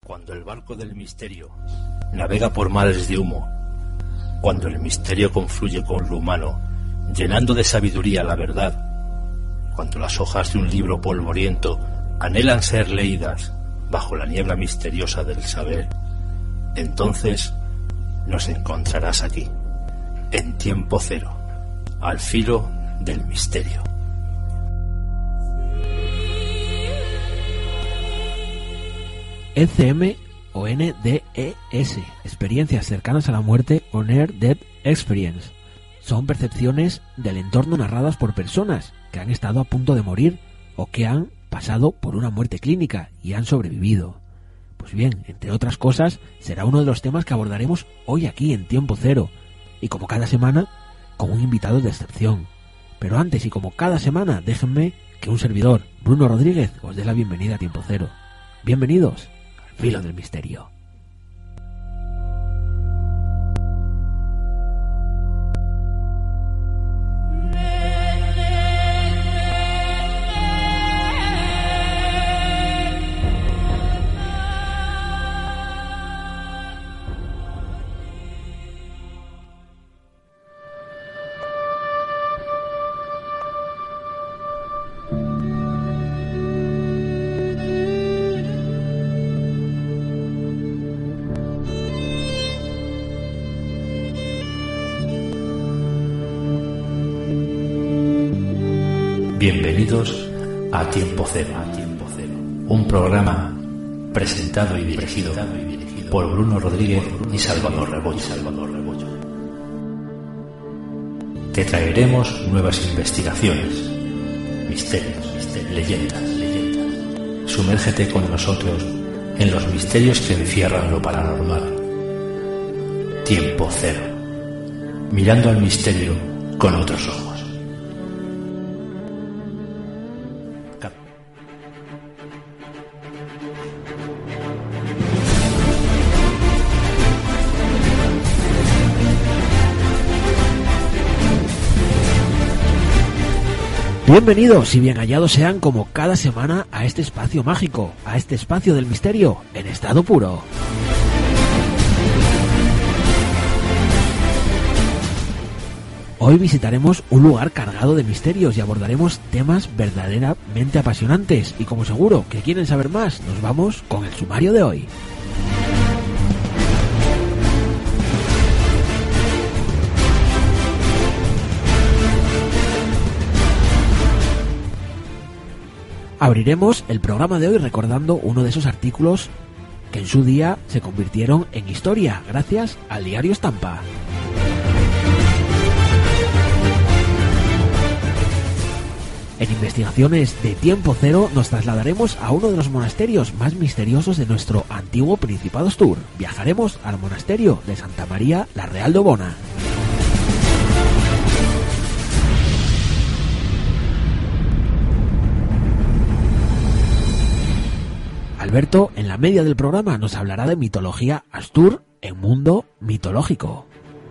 Cuando el barco del misterio navega por mares de humo, cuando el misterio confluye con lo humano, llenando de sabiduría la verdad, cuando las hojas de un libro polvoriento anhelan ser leídas bajo la niebla misteriosa del saber, entonces nos encontrarás aquí, en Tiempo Cero, al filo del misterio. ECM o NDES, experiencias cercanas a la muerte o Near Death Experience. Son percepciones del entorno narradas por personas que han estado a punto de morir o que han pasado por una muerte clínica y han sobrevivido. Pues bien, entre otras cosas, será uno de los temas que abordaremos hoy aquí en Tiempo Cero, y como cada semana, con un invitado de excepción. Pero antes y como cada semana, déjenme que un servidor, Bruno Rodríguez, os dé la bienvenida a Tiempo Cero. Bienvenidos al filo del misterio. Bienvenidos a Tiempo Cero, un programa presentado y dirigido por Bruno Rodríguez y Salvador Rebollo. Te traeremos nuevas investigaciones, misterios, leyendas. Sumérgete con nosotros en los misterios que encierran lo paranormal. Tiempo Cero, mirando al misterio con otros ojos. Bienvenidos y bien hallados sean como cada semana a este espacio mágico, a este espacio del misterio en estado puro. Hoy visitaremos un lugar cargado de misterios y abordaremos temas verdaderamente apasionantes y como seguro que quieren saber más, nos vamos con el sumario de hoy. Abriremos el programa de hoy recordando uno de esos artículos que en su día se convirtieron en historia gracias al diario Estampa. En investigaciones de Tiempo Cero nos trasladaremos a uno de los monasterios más misteriosos de nuestro antiguo Principado Astur. Viajaremos al monasterio de Santa María la Real de Obona. Alberto, en la media del programa, nos hablará de mitología Astur en mundo mitológico.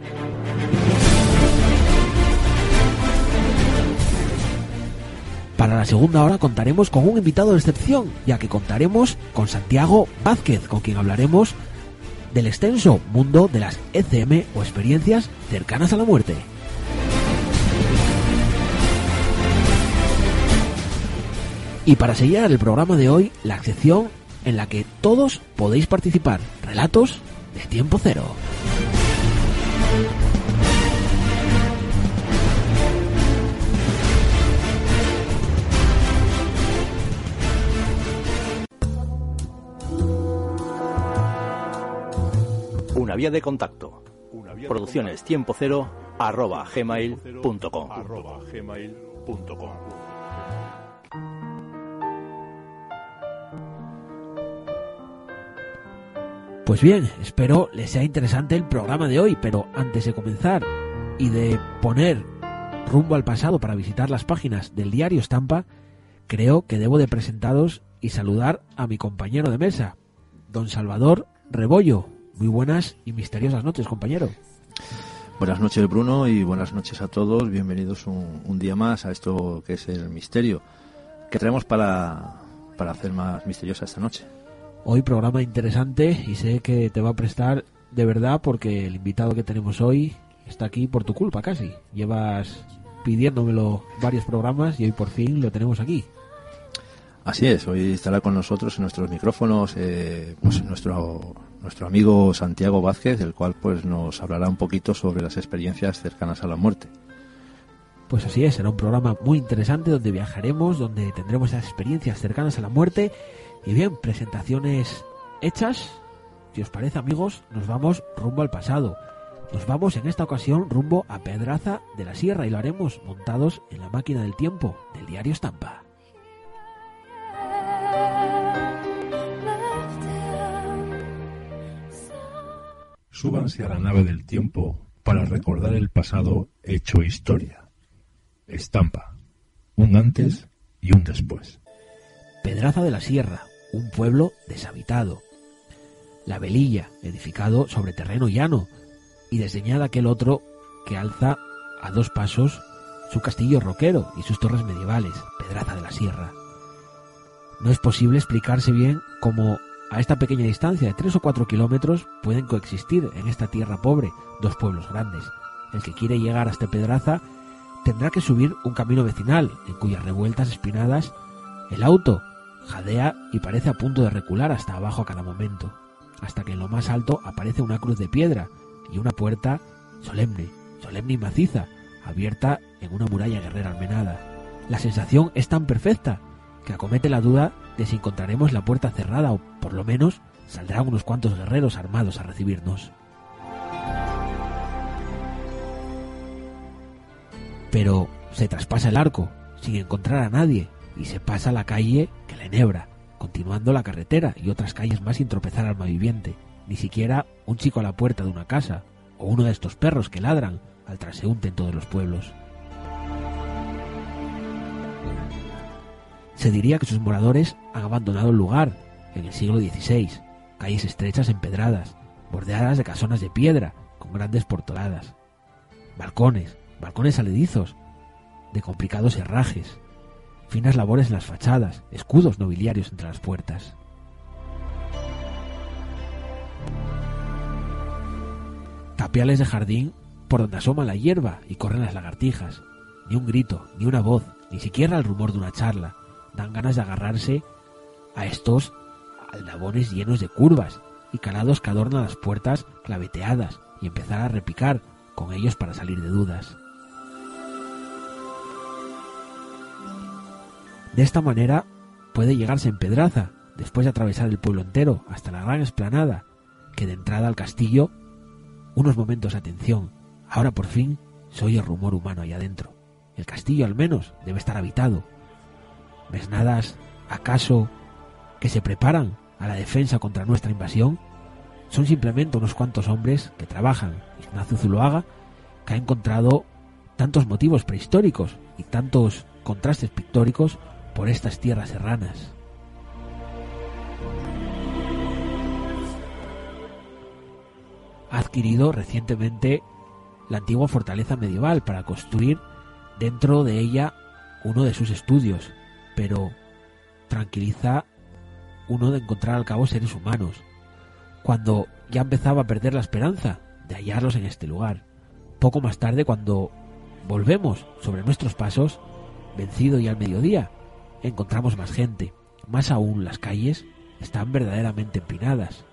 Para la segunda hora contaremos con un invitado de excepción, ya que contaremos con Santiago Vázquez, con quien hablaremos del extenso mundo de las ECM o experiencias cercanas a la muerte. Y para sellar el programa de hoy, la sección en la que todos podéis participar, relatos de Tiempo Cero. Una vía de contacto. Producciones Tiempo Cero @gmail.com. Pues bien, espero les sea interesante el programa de hoy, pero antes de comenzar y de poner rumbo al pasado para visitar las páginas del diario Estampa, creo que debo de presentaros y saludar a mi compañero de mesa, don Salvador Rebollo. Muy buenas y misteriosas noches, compañero. Buenas noches, Bruno, y buenas noches a todos. Bienvenidos un día más a esto que es el misterio que traemos para hacer más misteriosa esta noche. Hoy programa interesante y sé que te va a prestar de verdad porque el invitado que tenemos hoy está aquí por tu culpa casi. Llevas pidiéndomelo varios programas y hoy por fin lo tenemos aquí. Así es, hoy estará con nosotros en nuestros micrófonos pues nuestro amigo Santiago Vázquez, el cual pues nos hablará un poquito sobre las experiencias cercanas a la muerte. Pues así es, será un programa muy interesante donde viajaremos, donde tendremos esas experiencias cercanas a la muerte. Y bien, presentaciones hechas. Si os parece, amigos, nos vamos rumbo al pasado. Nos vamos en esta ocasión rumbo a Pedraza de la Sierra y lo haremos montados en la máquina del tiempo del diario Estampa. Súbanse a la nave del tiempo para recordar el pasado hecho historia. Estampa, un antes y un después. Pedraza de la Sierra, un pueblo deshabitado. La Velilla, edificado sobre terreno llano, y desdeñada aquel otro que alza a 2 pasos su castillo roquero y sus torres medievales, Pedraza de la Sierra. No es posible explicarse bien cómo a esta pequeña distancia de 3 o 4 kilómetros pueden coexistir en esta tierra pobre 2 pueblos grandes. El que quiere llegar hasta Pedraza tendrá que subir un camino vecinal en cuyas revueltas espinadas el auto jadea y parece a punto de recular hasta abajo a cada momento, hasta que en lo más alto aparece una cruz de piedra y una puerta solemne y maciza, abierta en una muralla guerrera almenada. La sensación es tan perfecta que acomete la duda de si encontraremos la puerta cerrada o, por lo menos, saldrán unos cuantos guerreros armados a recibirnos. Pero se traspasa el arco, sin encontrar a nadie, y se pasa la calle que la enhebra, continuando la carretera y otras calles más sin tropezar alma viviente. Ni siquiera un chico a la puerta de una casa, o uno de estos perros que ladran al transeúnte en todos los pueblos. Se diría que sus moradores han abandonado el lugar en el siglo XVI, calles estrechas empedradas, bordeadas de casonas de piedra, con grandes portoladas, balcones aledizos, de complicados herrajes, finas labores en las fachadas, escudos nobiliarios entre las puertas. Tapiales de jardín por donde asoma la hierba y corren las lagartijas. Ni un grito, ni una voz, ni siquiera el rumor de una charla. Dan ganas de agarrarse a estos aldabones llenos de curvas y calados que adornan las puertas claveteadas y empezar a repicar con ellos para salir de dudas. De esta manera puede llegarse en Pedraza, después de atravesar el pueblo entero hasta la gran explanada, que de entrada al castillo, unos momentos de atención, ahora por fin se oye rumor humano allá adentro. El castillo al menos debe estar habitado. ¿Mesnadas, acaso, que se preparan a la defensa contra nuestra invasión? Son simplemente unos cuantos hombres que trabajan. Ignacio Zuloaga, que ha encontrado tantos motivos prehistóricos y tantos contrastes pictóricos por estas tierras serranas. Ha adquirido recientemente la antigua fortaleza medieval para construir dentro de ella uno de sus estudios, pero tranquiliza uno de encontrar al cabo seres humanos, cuando ya empezaba a perder la esperanza de hallarlos en este lugar. Poco más tarde, cuando volvemos sobre nuestros pasos, vencido ya al mediodía, encontramos más gente. Más aún, las calles están verdaderamente empinadas.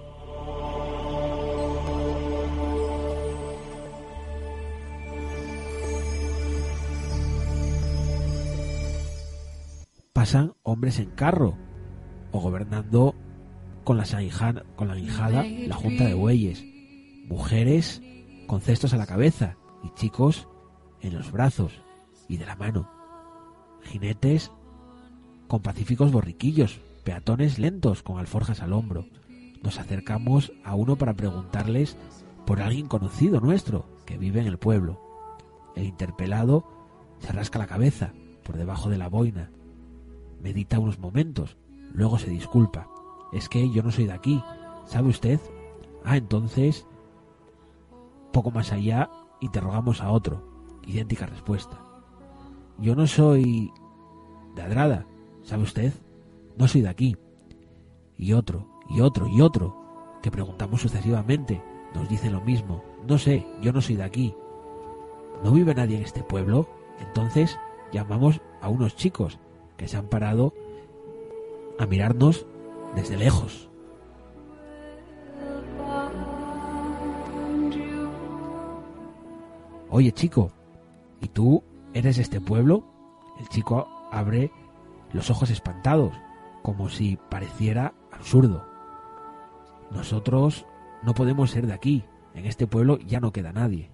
Pasan hombres en carro o gobernando con la guijada la junta de bueyes, mujeres con cestos a la cabeza y chicos en los brazos y de la mano, jinetes con pacíficos borriquillos, peatones lentos con alforjas al hombro. Nos acercamos a uno para preguntarles por alguien conocido nuestro que vive en el pueblo. El interpelado se rasca la cabeza por debajo de la boina, medita unos momentos, luego se disculpa. Es que yo no soy de aquí, ¿sabe usted? Ah, entonces... Poco más allá interrogamos a otro, idéntica respuesta. Yo no soy de Adrada, ¿sabe usted? No soy de aquí. y otro, y otro, y otro, que preguntamos sucesivamente, nos dicen lo mismo. No sé, yo no soy de aquí. ¿No vive nadie en este pueblo? Entonces llamamos a unos chicos que se han parado a mirarnos desde lejos. Oye, chico, ¿y tú eres de este pueblo? El chico abre los ojos espantados, como si pareciera absurdo. Nosotros no podemos ser de aquí. En este pueblo ya no queda nadie.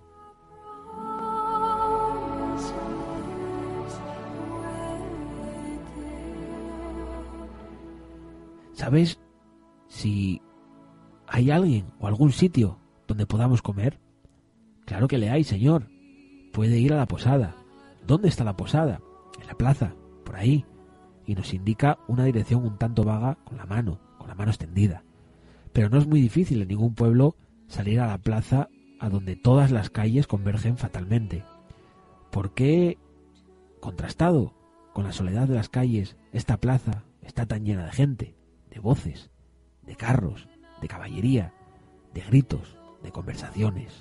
¿Sabes si hay alguien o algún sitio donde podamos comer? Claro que le hay, señor. Puede ir a la posada. ¿Dónde está la posada? En la plaza, por ahí. Y nos indica una dirección un tanto vaga con la mano extendida. Pero no es muy difícil en ningún pueblo salir a la plaza a donde todas las calles convergen fatalmente. ¿Por qué, contrastado con la soledad de las calles, esta plaza está tan llena de gente, de voces, de carros, de caballería, de gritos, de conversaciones?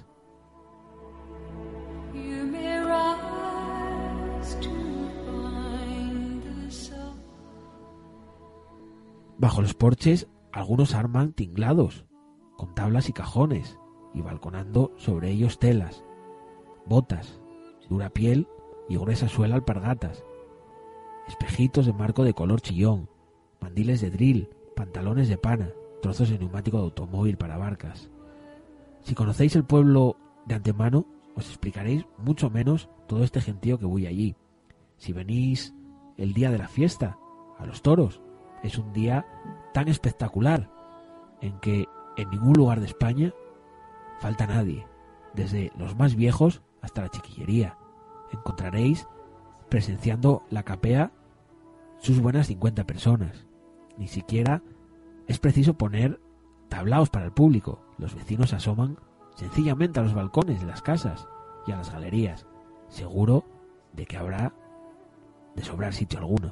Bajo los porches algunos arman tinglados, con tablas y cajones, y balconando sobre ellos telas, botas, dura piel y gruesa suela alpargatas, espejitos de marco de color chillón, mandiles de drill, pantalones de pana, trozos de neumático de automóvil para barcas. Si conocéis el pueblo de antemano, os explicaréis mucho menos todo este gentío que bulle allí. Si venís el día de la fiesta, a los toros, es un día tan espectacular en que en ningún lugar de España falta nadie, desde los más viejos hasta la chiquillería. Encontraréis presenciando la capea sus buenas 50 personas. Ni siquiera es preciso poner tablaos para el público. Los vecinos asoman sencillamente a los balcones de las casas y a las galerías, seguro de que habrá de sobrar sitio alguno.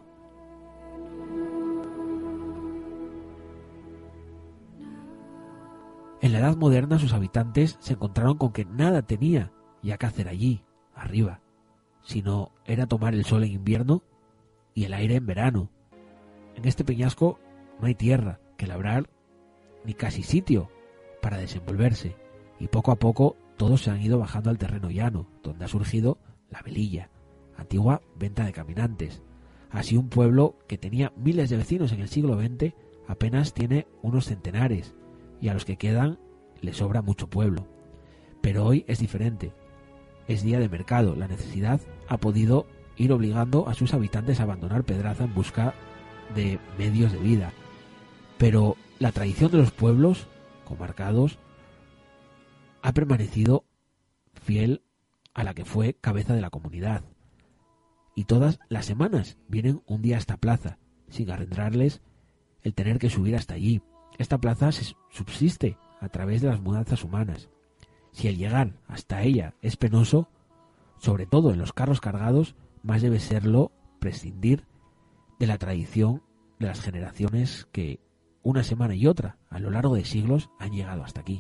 En la Edad Moderna sus habitantes se encontraron con que nada tenía ya que hacer allí, arriba, sino era tomar el sol en invierno y el aire en verano. En este peñasco no hay tierra que labrar ni casi sitio para desenvolverse, y poco a poco todos se han ido bajando al terreno llano, donde ha surgido la velilla, antigua venta de caminantes. Así un pueblo que tenía miles de vecinos en el siglo XX apenas tiene unos centenares, y a los que quedan les sobra mucho pueblo. Pero hoy es diferente. Es día de mercado. La necesidad ha podido ir obligando a sus habitantes a abandonar Pedraza en busca de medios de vida. Pero la tradición de los pueblos comarcados ha permanecido fiel a la que fue cabeza de la comunidad. Y todas las semanas vienen un día a esta plaza, sin arrendrarles el tener que subir hasta allí. Esta plaza se subsiste a través de las mudanzas humanas. Si el llegar hasta ella es penoso, sobre todo en los carros cargados, más debe serlo prescindir de la tradición de las generaciones que, una semana y otra, a lo largo de siglos, han llegado hasta aquí.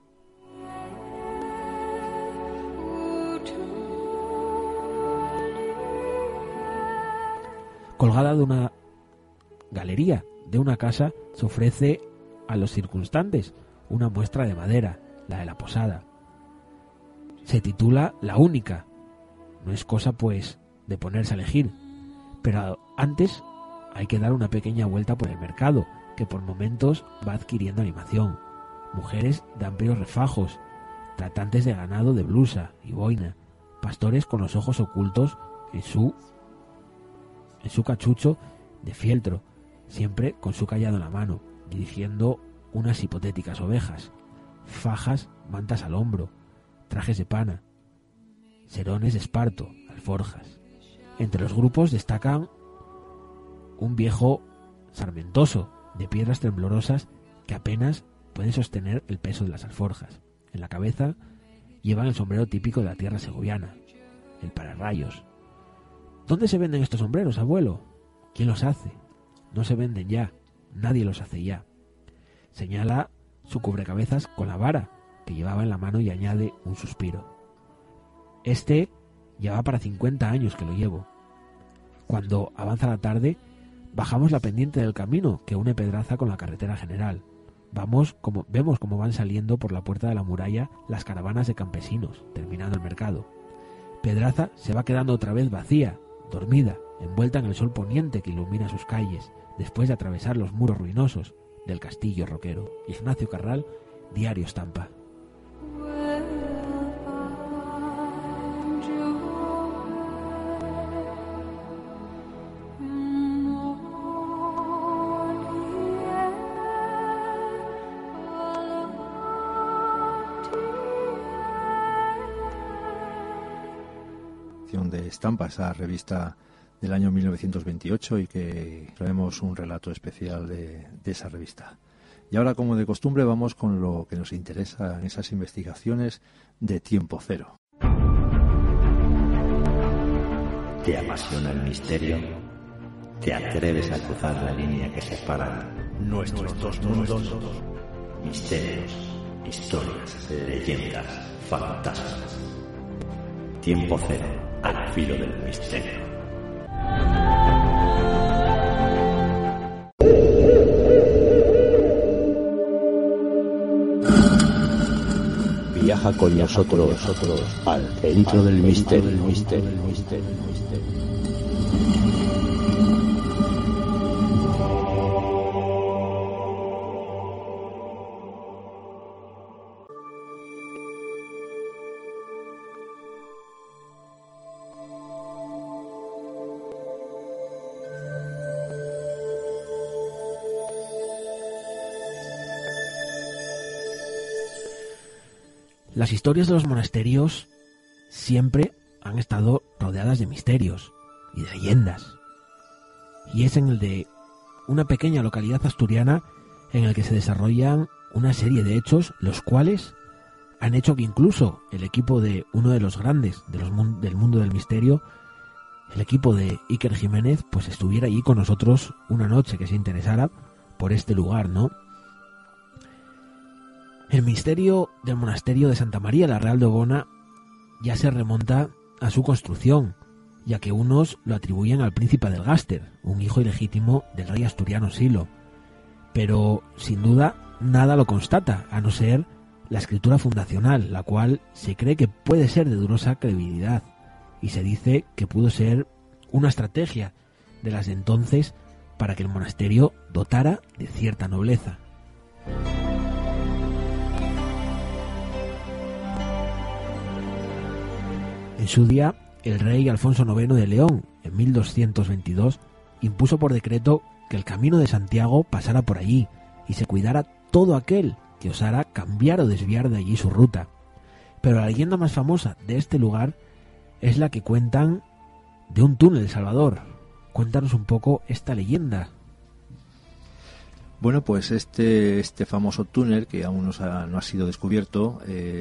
Colgada de una galería de una casa, se ofrece a los circunstantes una muestra de madera, la de la posada. Se titula La Única. No es cosa, pues, de ponerse a elegir, pero antes hay que dar una pequeña vuelta por el mercado, que por momentos va adquiriendo animación. Mujeres de amplios refajos, tratantes de ganado de blusa y boina, pastores con los ojos ocultos en su cachucho de fieltro, siempre con su cayado en la mano, dirigiendo unas hipotéticas ovejas, fajas, mantas al hombro, trajes de pana, serones de esparto, alforjas. Entre los grupos destacan un viejo sarmentoso de piedras temblorosas que apenas pueden sostener el peso de las alforjas. En la cabeza llevan el sombrero típico de la tierra segoviana, el pararrayos. ¿Dónde se venden estos sombreros, abuelo? ¿Quién los hace? No se venden ya, nadie los hace ya. señala su cubrecabezas con la vara que llevaba en la mano y añade un suspiro. Este ya va para 50 años que lo llevo. Cuando avanza la tarde, bajamos la pendiente del camino que une Pedraza con la carretera general. Vemos cómo van saliendo por la puerta de la muralla las caravanas de campesinos, terminando el mercado. Pedraza se va quedando otra vez vacía, dormida, envuelta en el sol poniente que ilumina sus calles, después de atravesar los muros ruinosos del castillo roquero. Ignacio Carral, Diario Estampa. De Estampa, esa revista del año 1928, y que traemos un relato especial de esa revista. Y ahora, como de costumbre, vamos con lo que nos interesa en esas investigaciones de Tiempo Cero. ¿Te apasiona el misterio? ¿Te atreves a cruzar la línea que separa nuestros dos mundos? Misterios, historias, leyendas, fantasmas. Tiempo Cero, al filo del misterio. Viaja con nosotros al centro del misterio. Las historias de los monasterios siempre han estado rodeadas de misterios y de leyendas. Y es en el de una pequeña localidad asturiana en el que se desarrollan una serie de hechos, los cuales han hecho que incluso el equipo de uno de los grandes del mundo del misterio, el equipo de Iker Jiménez, pues estuviera allí con nosotros una noche, que se interesara por este lugar, ¿no? El misterio del monasterio de Santa María la Real de Ogona ya se remonta a su construcción, ya que unos lo atribuyen al príncipe del Gáster, un hijo ilegítimo del rey asturiano Silo. Pero, sin duda, nada lo constata, a no ser la escritura fundacional, la cual se cree que puede ser de dudosa credibilidad, y se dice que pudo ser una estrategia de las de entonces para que el monasterio dotara de cierta nobleza. En su día, el rey Alfonso IX de León, en 1222, impuso por decreto que el camino de Santiago pasara por allí y se cuidara todo aquel que osara cambiar o desviar de allí su ruta. Pero la leyenda más famosa de este lugar es la que cuentan de un túnel Salvador. Cuéntanos un poco esta leyenda. Bueno, pues este famoso túnel, que aún no ha sido descubierto,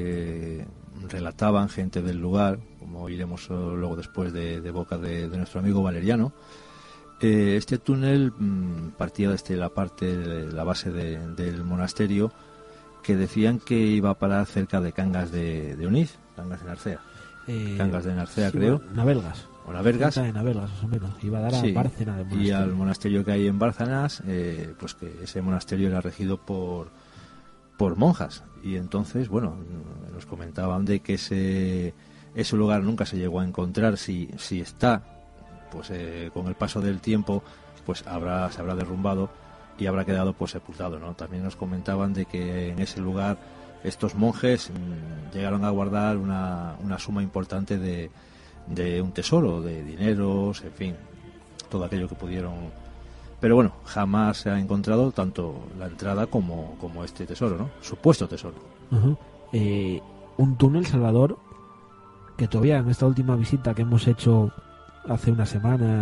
relataban gente del lugar, como iremos luego después de boca de nuestro amigo Valeriano. Este túnel partía desde la base del monasterio, que decían que iba a parar cerca de Cangas de Onís, Cangas de Narcea. Cangas de Narcea, sí, creo. Navelgas. O Navelgas. De Navelgas, más o menos. Iba a dar a Bárcena del monasterio. Y al monasterio que hay en Bárcenas, pues que ese monasterio era regido por monjas. Y entonces, bueno, nos comentaban de que ese lugar nunca se llegó a encontrar. Si está, pues con el paso del tiempo, pues se habrá derrumbado y habrá quedado pues sepultado, ¿no? También nos comentaban de que en ese lugar estos monjes llegaron a guardar una suma importante de un tesoro, de dineros, en fin, todo aquello que pudieron. Pero bueno, jamás se ha encontrado tanto la entrada como este tesoro, ¿no? Supuesto tesoro. Uh-huh. Un túnel, Salvador, que todavía en esta última visita que hemos hecho hace una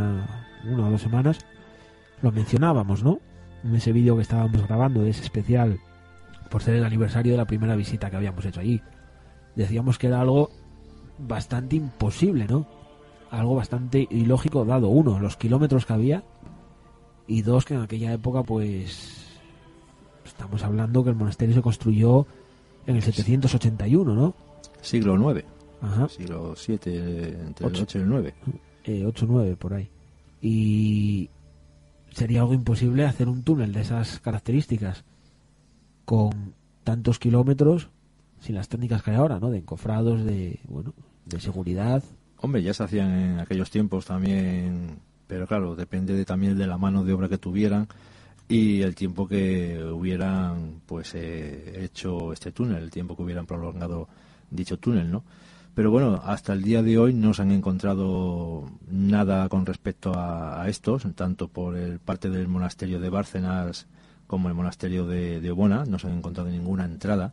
o 2 semanas, lo mencionábamos, ¿no? En ese vídeo que estábamos grabando de ese especial por ser el aniversario de la primera visita que habíamos hecho allí. Decíamos que era algo bastante imposible, ¿no? Algo bastante ilógico, dado, 1, los kilómetros que había, y 2, que en aquella época pues Estamos hablando que el monasterio se construyó en el 781, ¿no? Siglo IX. Ajá. Siglo VII, entre el 8 y el 9. 8-9, por ahí. Y sería algo imposible hacer un túnel de esas características con tantos kilómetros sin las técnicas que hay ahora, ¿no? De encofrados, de seguridad. Hombre, ya se hacían en aquellos tiempos también, pero claro, depende también de la mano de obra que tuvieran y el tiempo que hubieran pues hecho este túnel, el tiempo que hubieran prolongado dicho túnel, ¿no? Pero bueno, hasta el día de hoy no se han encontrado nada con respecto a estos, tanto por el parte del monasterio de Bárcenas como el monasterio de Obona, no se han encontrado ninguna entrada.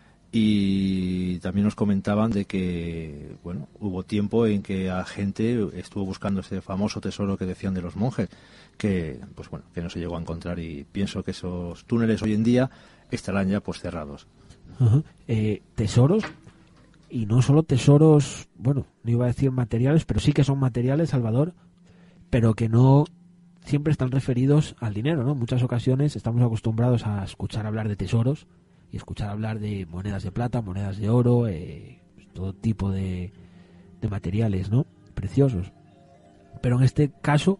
Y también nos comentaban de que, bueno, hubo tiempo en que la gente estuvo buscando ese famoso tesoro que decían de los monjes, que, pues bueno, que no se llegó a encontrar, y pienso que esos túneles hoy en día estarán ya pues cerrados. Uh-huh. Tesoros, y no solo tesoros, bueno, no iba a decir materiales, pero sí que son materiales, Salvador, pero que no siempre están referidos al dinero, ¿no? En muchas ocasiones estamos acostumbrados a escuchar hablar de tesoros y escuchar hablar de monedas de plata, monedas de oro, todo tipo de materiales, ¿no? Preciosos. Pero en este caso,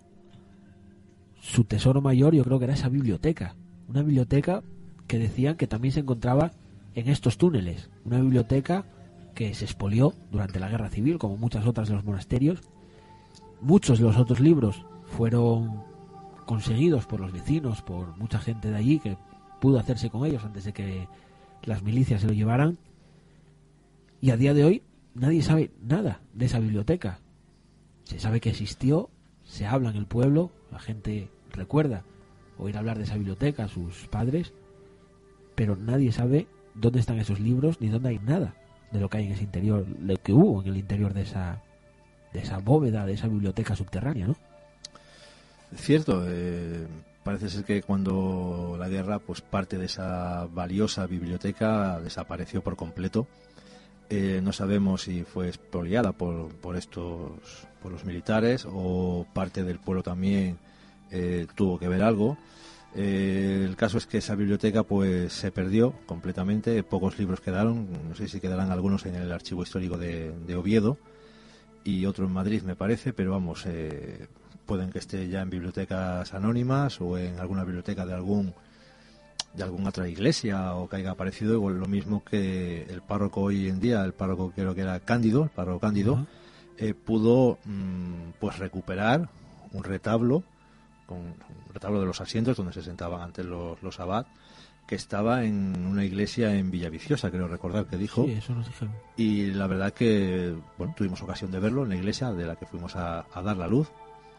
su tesoro mayor yo creo que era esa biblioteca. Una biblioteca que decían que también se encontraba en estos túneles. Una biblioteca que se expolió durante la Guerra Civil, como muchas otras de los monasterios. Muchos de los otros libros fueron conseguidos por los vecinos, por mucha gente de allí que pudo hacerse con ellos antes de que las milicias se lo llevaran, y a día de hoy nadie sabe nada de esa biblioteca. Se sabe que existió, se habla en el pueblo, la gente recuerda oír hablar de esa biblioteca a sus padres, pero nadie sabe dónde están esos libros ni dónde hay nada de lo que hay en ese interior, lo que hubo en el interior de esa bóveda, de esa biblioteca subterránea, ¿no? Cierto, parece ser que cuando la guerra, pues parte de esa valiosa biblioteca desapareció por completo. No sabemos si fue expoliada por los militares, o parte del pueblo también tuvo que ver algo. El caso es que esa biblioteca pues se perdió completamente, pocos libros quedaron, no sé si quedarán algunos en el archivo histórico de Oviedo y otro en Madrid, me parece, pero vamos, pueden que esté ya en bibliotecas anónimas o en alguna biblioteca de alguna otra iglesia, o que haya aparecido, igual lo mismo que el párroco hoy en día, el párroco creo que era Cándido, el párroco Cándido, pudo pues recuperar un retablo de los asientos donde se sentaban antes los abad, que estaba en una iglesia en Villaviciosa, creo recordar que dijo. Sí, eso nos dijeron. Y la verdad que, bueno, tuvimos ocasión de verlo en la iglesia de la que fuimos a dar la luz.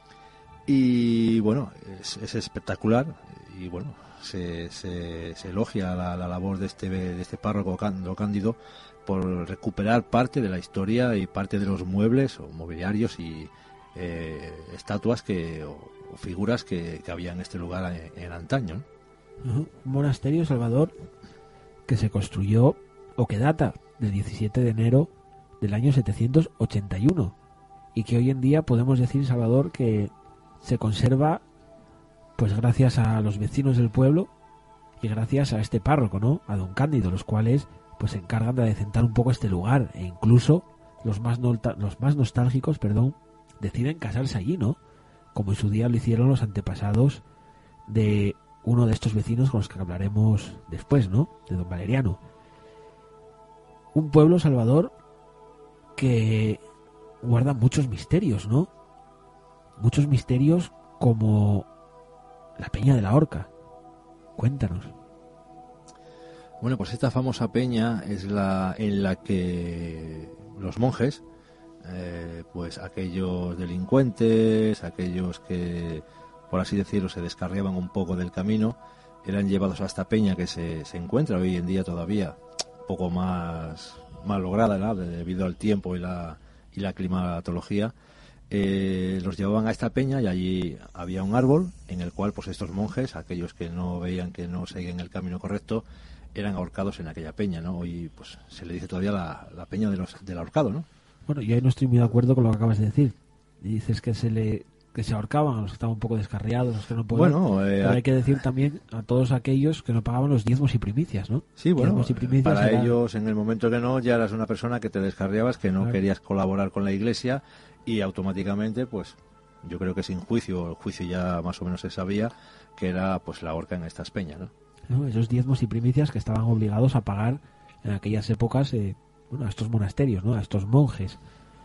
Y bueno, es espectacular, y bueno, se elogia la labor de este párroco Cándido por recuperar parte de la historia y parte de los muebles o mobiliarios y estatuas o figuras que había en este lugar en antaño, ¿no? Un monasterio, Salvador, que se construyó o que data del 17 de enero del año 781, y que hoy en día podemos decir, Salvador, que se conserva pues gracias a los vecinos del pueblo y gracias a este párroco, ¿no? A don Cándido, los cuales pues se encargan de adecentar un poco este lugar, e incluso los más nostálgicos, deciden casarse allí, ¿no? Como en su día lo hicieron los antepasados de uno de estos vecinos con los que hablaremos después, ¿no? De don Valeriano. Un pueblo, Salvador, que guarda muchos misterios, ¿no? Muchos misterios como la Peña de la Horca. Cuéntanos. Bueno, pues esta famosa peña es en la que los monjes, pues aquellos delincuentes, aquellos que, por así decirlo, se descarriaban un poco del camino, eran llevados a esta peña que se encuentra hoy en día todavía un poco más lograda, ¿no? Debido al tiempo y la climatología. Los llevaban a esta peña y allí había un árbol en el cual pues estos monjes, aquellos que no veían que no seguían el camino correcto, eran ahorcados en aquella peña, ¿no? Hoy pues se le dice todavía la peña del ahorcado, ¿no? Bueno, yo ahí no estoy muy de acuerdo con lo que acabas de decir. Dices que se le que se ahorcaban, a los que estaban un poco descarriados, los que no podían. Bueno, pero hay que decir también a todos aquellos que no pagaban los diezmos y primicias, ¿no? Sí, bueno, Diezmos y primicias para eran... ellos en el momento que no, ya eras una persona que te descarriabas, que no Claro. querías colaborar con la Iglesia y automáticamente, pues yo creo que sin juicio, el juicio ya más o menos se sabía que era pues la horca en estas peñas, ¿no? ¿no? Esos diezmos y primicias que estaban obligados a pagar en aquellas épocas a estos monasterios, ¿no? A estos monjes.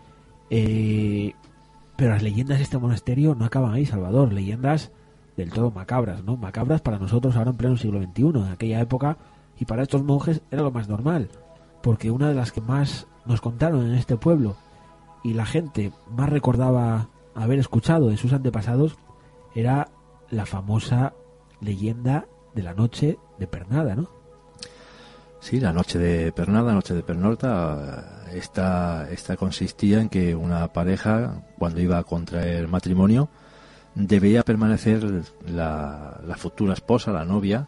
Pero las leyendas de este monasterio no acaban ahí, Salvador. Leyendas del todo macabras, ¿no? Macabras para nosotros ahora en pleno siglo XXI. En aquella época, y para estos monjes era lo más normal. Porque una de las que más nos contaron en este pueblo y la gente más recordaba haber escuchado de sus antepasados era la famosa leyenda de la noche de Pernada, ¿no? Sí, la noche de Pernada, noche de Pernorta, esta consistía en que una pareja, cuando iba a contraer matrimonio, debía permanecer, la futura esposa, la novia,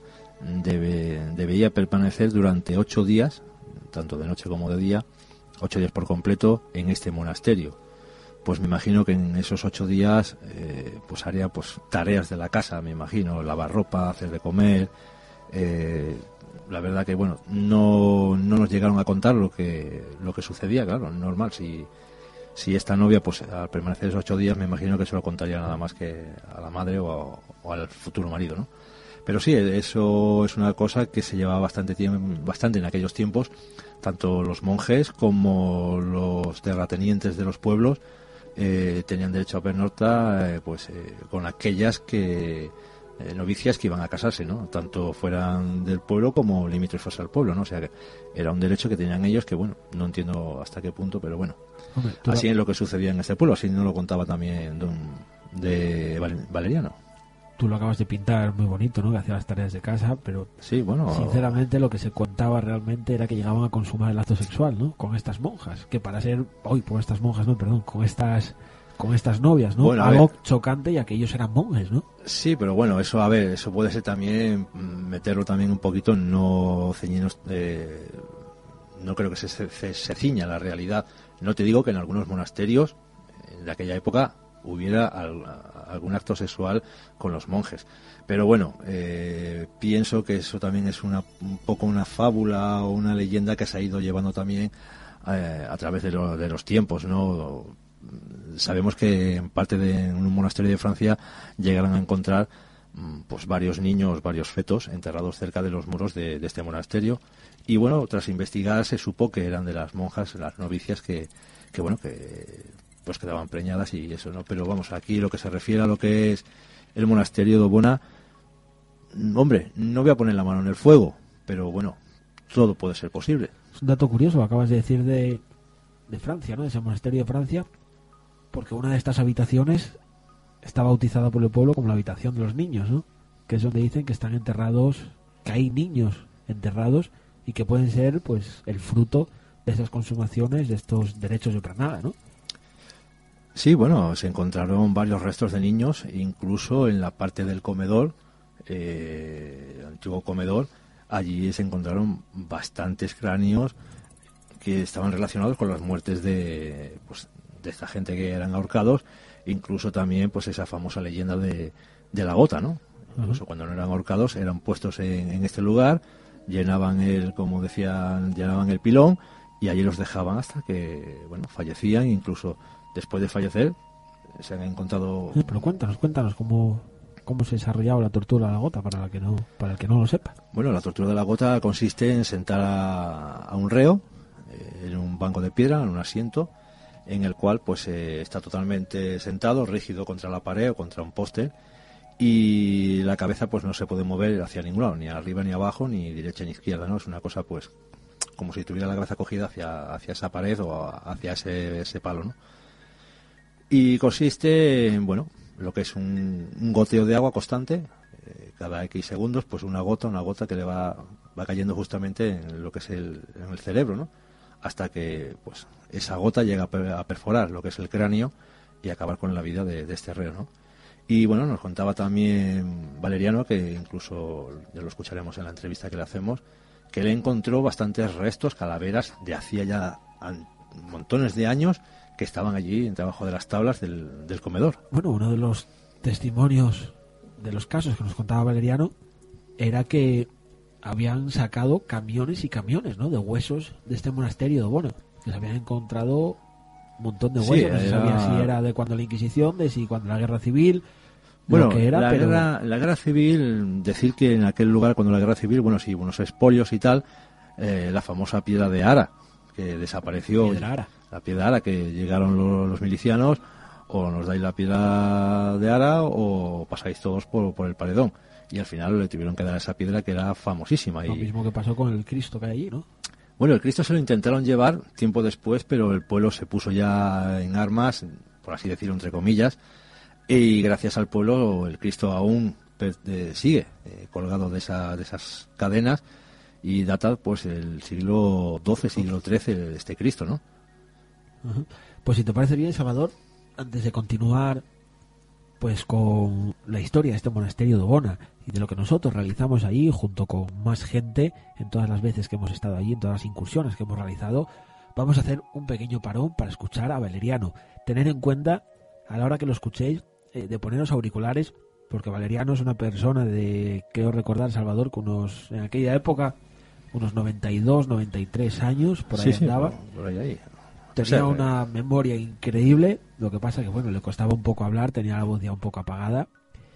debía permanecer durante 8 días, tanto de noche como de día, 8 días por completo, en este monasterio. Pues me imagino que en esos 8 días pues haría pues tareas de la casa, me imagino, lavar ropa, hacer de comer. La verdad que bueno, no nos llegaron a contar lo que sucedía, claro, normal. Si esta novia pues al permanecer esos 8 días, me imagino que se lo contaría nada más que a la madre o al futuro marido, ¿no? Pero sí, eso es una cosa que se llevaba bastante en aquellos tiempos, tanto los monjes como los terratenientes de los pueblos tenían derecho a pernorta con aquellas que novicias que iban a casarse, ¿no? Tanto fueran del pueblo como limítrofes al pueblo, ¿no? O sea que era un derecho que tenían ellos que, bueno, no entiendo hasta qué punto, pero bueno, Hombre, así es lo que sucedía en este pueblo, así nos lo contaba también de Valeriano. Tú lo acabas de pintar muy bonito, ¿no? Que hacía las tareas de casa, pero Sí, bueno, sinceramente lo que se contaba realmente era que llegaban a consumar el acto sexual, ¿no? Con estas monjas, que para ser... con estas monjas, no, perdón, con estas novias, ¿no? Bueno, algo chocante, ya que ellos eran monjes, ¿no? sí, pero bueno, eso, a ver, eso puede ser también meterlo también un poquito, no ceñirnos, no creo que se ciña a la realidad. No te digo que en algunos monasterios de aquella época hubiera algún acto sexual con los monjes, pero bueno, pienso que eso también es un poco una fábula o una leyenda que se ha ido llevando también a través de los tiempos, ¿no? Sabemos que en parte en un monasterio de Francia llegaron a encontrar pues varios niños, varios fetos enterrados cerca de los muros de este monasterio, y bueno, tras investigar se supo que eran de las monjas, las novicias que pues quedaban preñadas y eso, ¿no? Pero vamos, aquí lo que se refiere a lo que es el monasterio de Obona, hombre, no voy a poner la mano en el fuego, pero bueno, todo puede ser posible. Es un dato curioso, lo acabas de decir de Francia, ¿no? De ese monasterio de Francia, porque una de estas habitaciones está bautizada por el pueblo como la habitación de los niños, ¿no? Que es donde dicen que están enterrados, que hay niños enterrados y que pueden ser, pues, el fruto de estas consumaciones, de estos derechos de pernada, ¿no? Sí, bueno, se encontraron varios restos de niños, incluso en la parte del comedor, el antiguo comedor, allí se encontraron bastantes cráneos que estaban relacionados con las muertes de esta gente que eran ahorcados, incluso también pues esa famosa leyenda de la gota, ¿no? Incluso cuando no eran ahorcados eran puestos en este lugar, llenaban llenaban el pilón y allí los dejaban hasta que, bueno, fallecían. Incluso después de fallecer se han encontrado... Pero cuéntanos cómo se desarrollaba la tortura de la gota para el que no lo sepa. Bueno, la tortura de la gota consiste en sentar a un reo en un banco de piedra, en un asiento, en el cual pues está totalmente sentado, rígido contra la pared o contra un poste, y la cabeza pues no se puede mover hacia ningún lado, ni arriba ni abajo, ni derecha ni izquierda, ¿no? Es una cosa pues como si tuviera la cabeza cogida hacia esa pared o hacia ese palo, ¿no? Y consiste en, bueno, lo que es un goteo de agua constante, cada X segundos, pues una gota que le va cayendo justamente en lo que es en el cerebro, ¿no? Hasta que pues esa gota llega a perforar lo que es el cráneo y acabar con la vida de este reo, ¿no? Y bueno, nos contaba también Valeriano, que incluso ya lo escucharemos en la entrevista que le hacemos, que le encontró bastantes restos, calaveras de hacía ya montones de años, que estaban allí debajo de las tablas del comedor. Bueno, uno de los testimonios de los casos que nos contaba Valeriano era que habían sacado camiones y camiones, ¿no?, de huesos de este monasterio de Obona, que se habían encontrado un montón de huesos. Sí, no se sabía si era de cuando la Inquisición, de si cuando la Guerra Civil. Bueno, que era, la guerra civil, decir que en aquel lugar, cuando la guerra civil, bueno, sí, unos expolios y tal, la famosa piedra de Ara, que desapareció. La piedra Ara, que llegaron los milicianos, o nos dais la piedra de Ara o pasáis todos por el paredón. Y al final le tuvieron que dar esa piedra que era famosísima. Lo mismo que pasó con el Cristo que hay allí, ¿no? Bueno, el Cristo se lo intentaron llevar tiempo después, pero el pueblo se puso ya en armas, por así decirlo, entre comillas, y gracias al pueblo el Cristo aún sigue colgado de esas cadenas y data pues el siglo XII, siglo XIII este Cristo, ¿no? Uh-huh. Pues si te parece bien, Salvador, antes de continuar pues con la historia de este monasterio de Obona y de lo que nosotros realizamos ahí junto con más gente en todas las veces que hemos estado allí, en todas las incursiones que hemos realizado, vamos a hacer un pequeño parón para escuchar a Valeriano. Tener en cuenta a la hora que lo escuchéis de poneros auriculares, porque Valeriano es una persona de, creo recordar, Salvador, que en aquella época unos 92, 93 años, por ahí andaba. Por ahí. Tenía una memoria increíble, lo que pasa que bueno, le costaba un poco hablar, tenía la voz ya un poco apagada,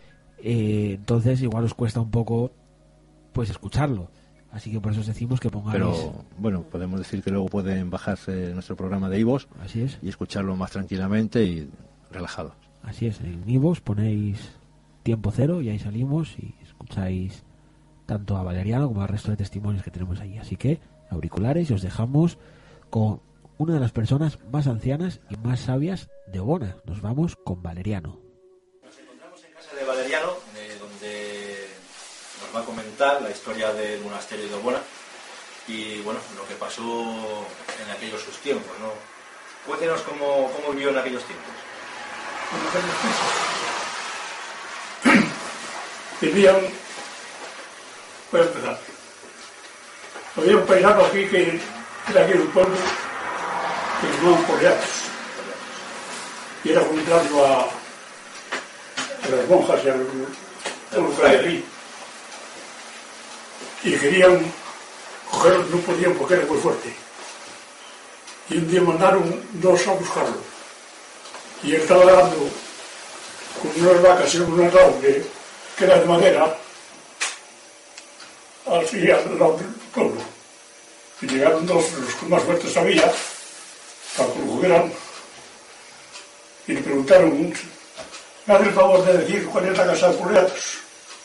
entonces igual os cuesta un poco pues escucharlo, así que por eso os decimos que pongáis. Pero bueno, podemos decir que luego pueden bajarse nuestro programa de iVoox, así es, y escucharlo más tranquilamente y relajados. Así es, en iVoox ponéis Tiempo Cero y ahí salimos y escucháis tanto a Valeriano como al resto de testimonios que tenemos ahí, así que auriculares, y os dejamos con una de las personas más ancianas y más sabias de Obona. Nos vamos con Valeriano. Nos encontramos en casa de Valeriano, donde nos va a comentar la historia del monasterio de Obona y bueno, lo que pasó en aquellos sus tiempos, ¿no? Cuéntenos cómo vivió en aquellos tiempos. En aquellos tiempos vivían, voy a empezar, había un paisano aquí que era aquí un pueblo que se llamaban Poliatos, y era contrario a las monjas y a los frailes, y querían cogerlos, no podían porque era muy fuerte, y un día mandaron dos a buscarlo, y él estaba dando con unas vacas en un lado que era de madera, así al lado del pueblo, y llegaron dos, los que más fuertes había, para que lo cogieran, y le preguntaron, ¿me hace el favor de decir cuál es la casa de Poliatos?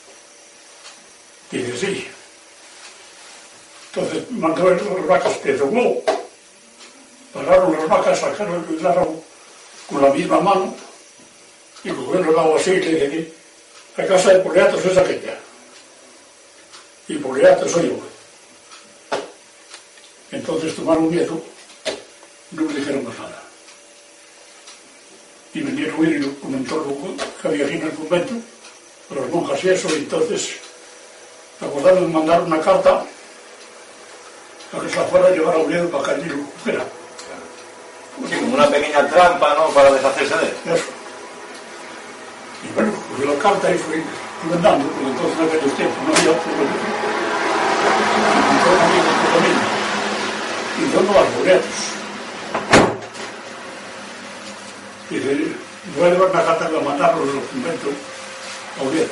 Y dice, sí. Entonces mandó él las vacas de Zogló, pararon las vacas, sacaron el arado con la misma mano, y cogieron el agua así y le dije, la casa de Poliatos es aquella, y Poliatos soy yo. Entonces tomaron miedo, no me dijeron más nada. Y vinieron a ir con un torno que había aquí en el convento, con las monjas y eso, y entonces acordaron de mandar una carta a que se la fuera a llevar a Oviedo para que allí lo cogiera. Sí, como una pequeña trampa, ¿no?, para deshacerse de él. Eso. Y bueno, cogió la carta y fui andando, porque entonces en aquellos tiempos no había otro y fueron a los Poliatos. Y dice, voy a llevar una carta que la mandaron en los conventos a Oviedo.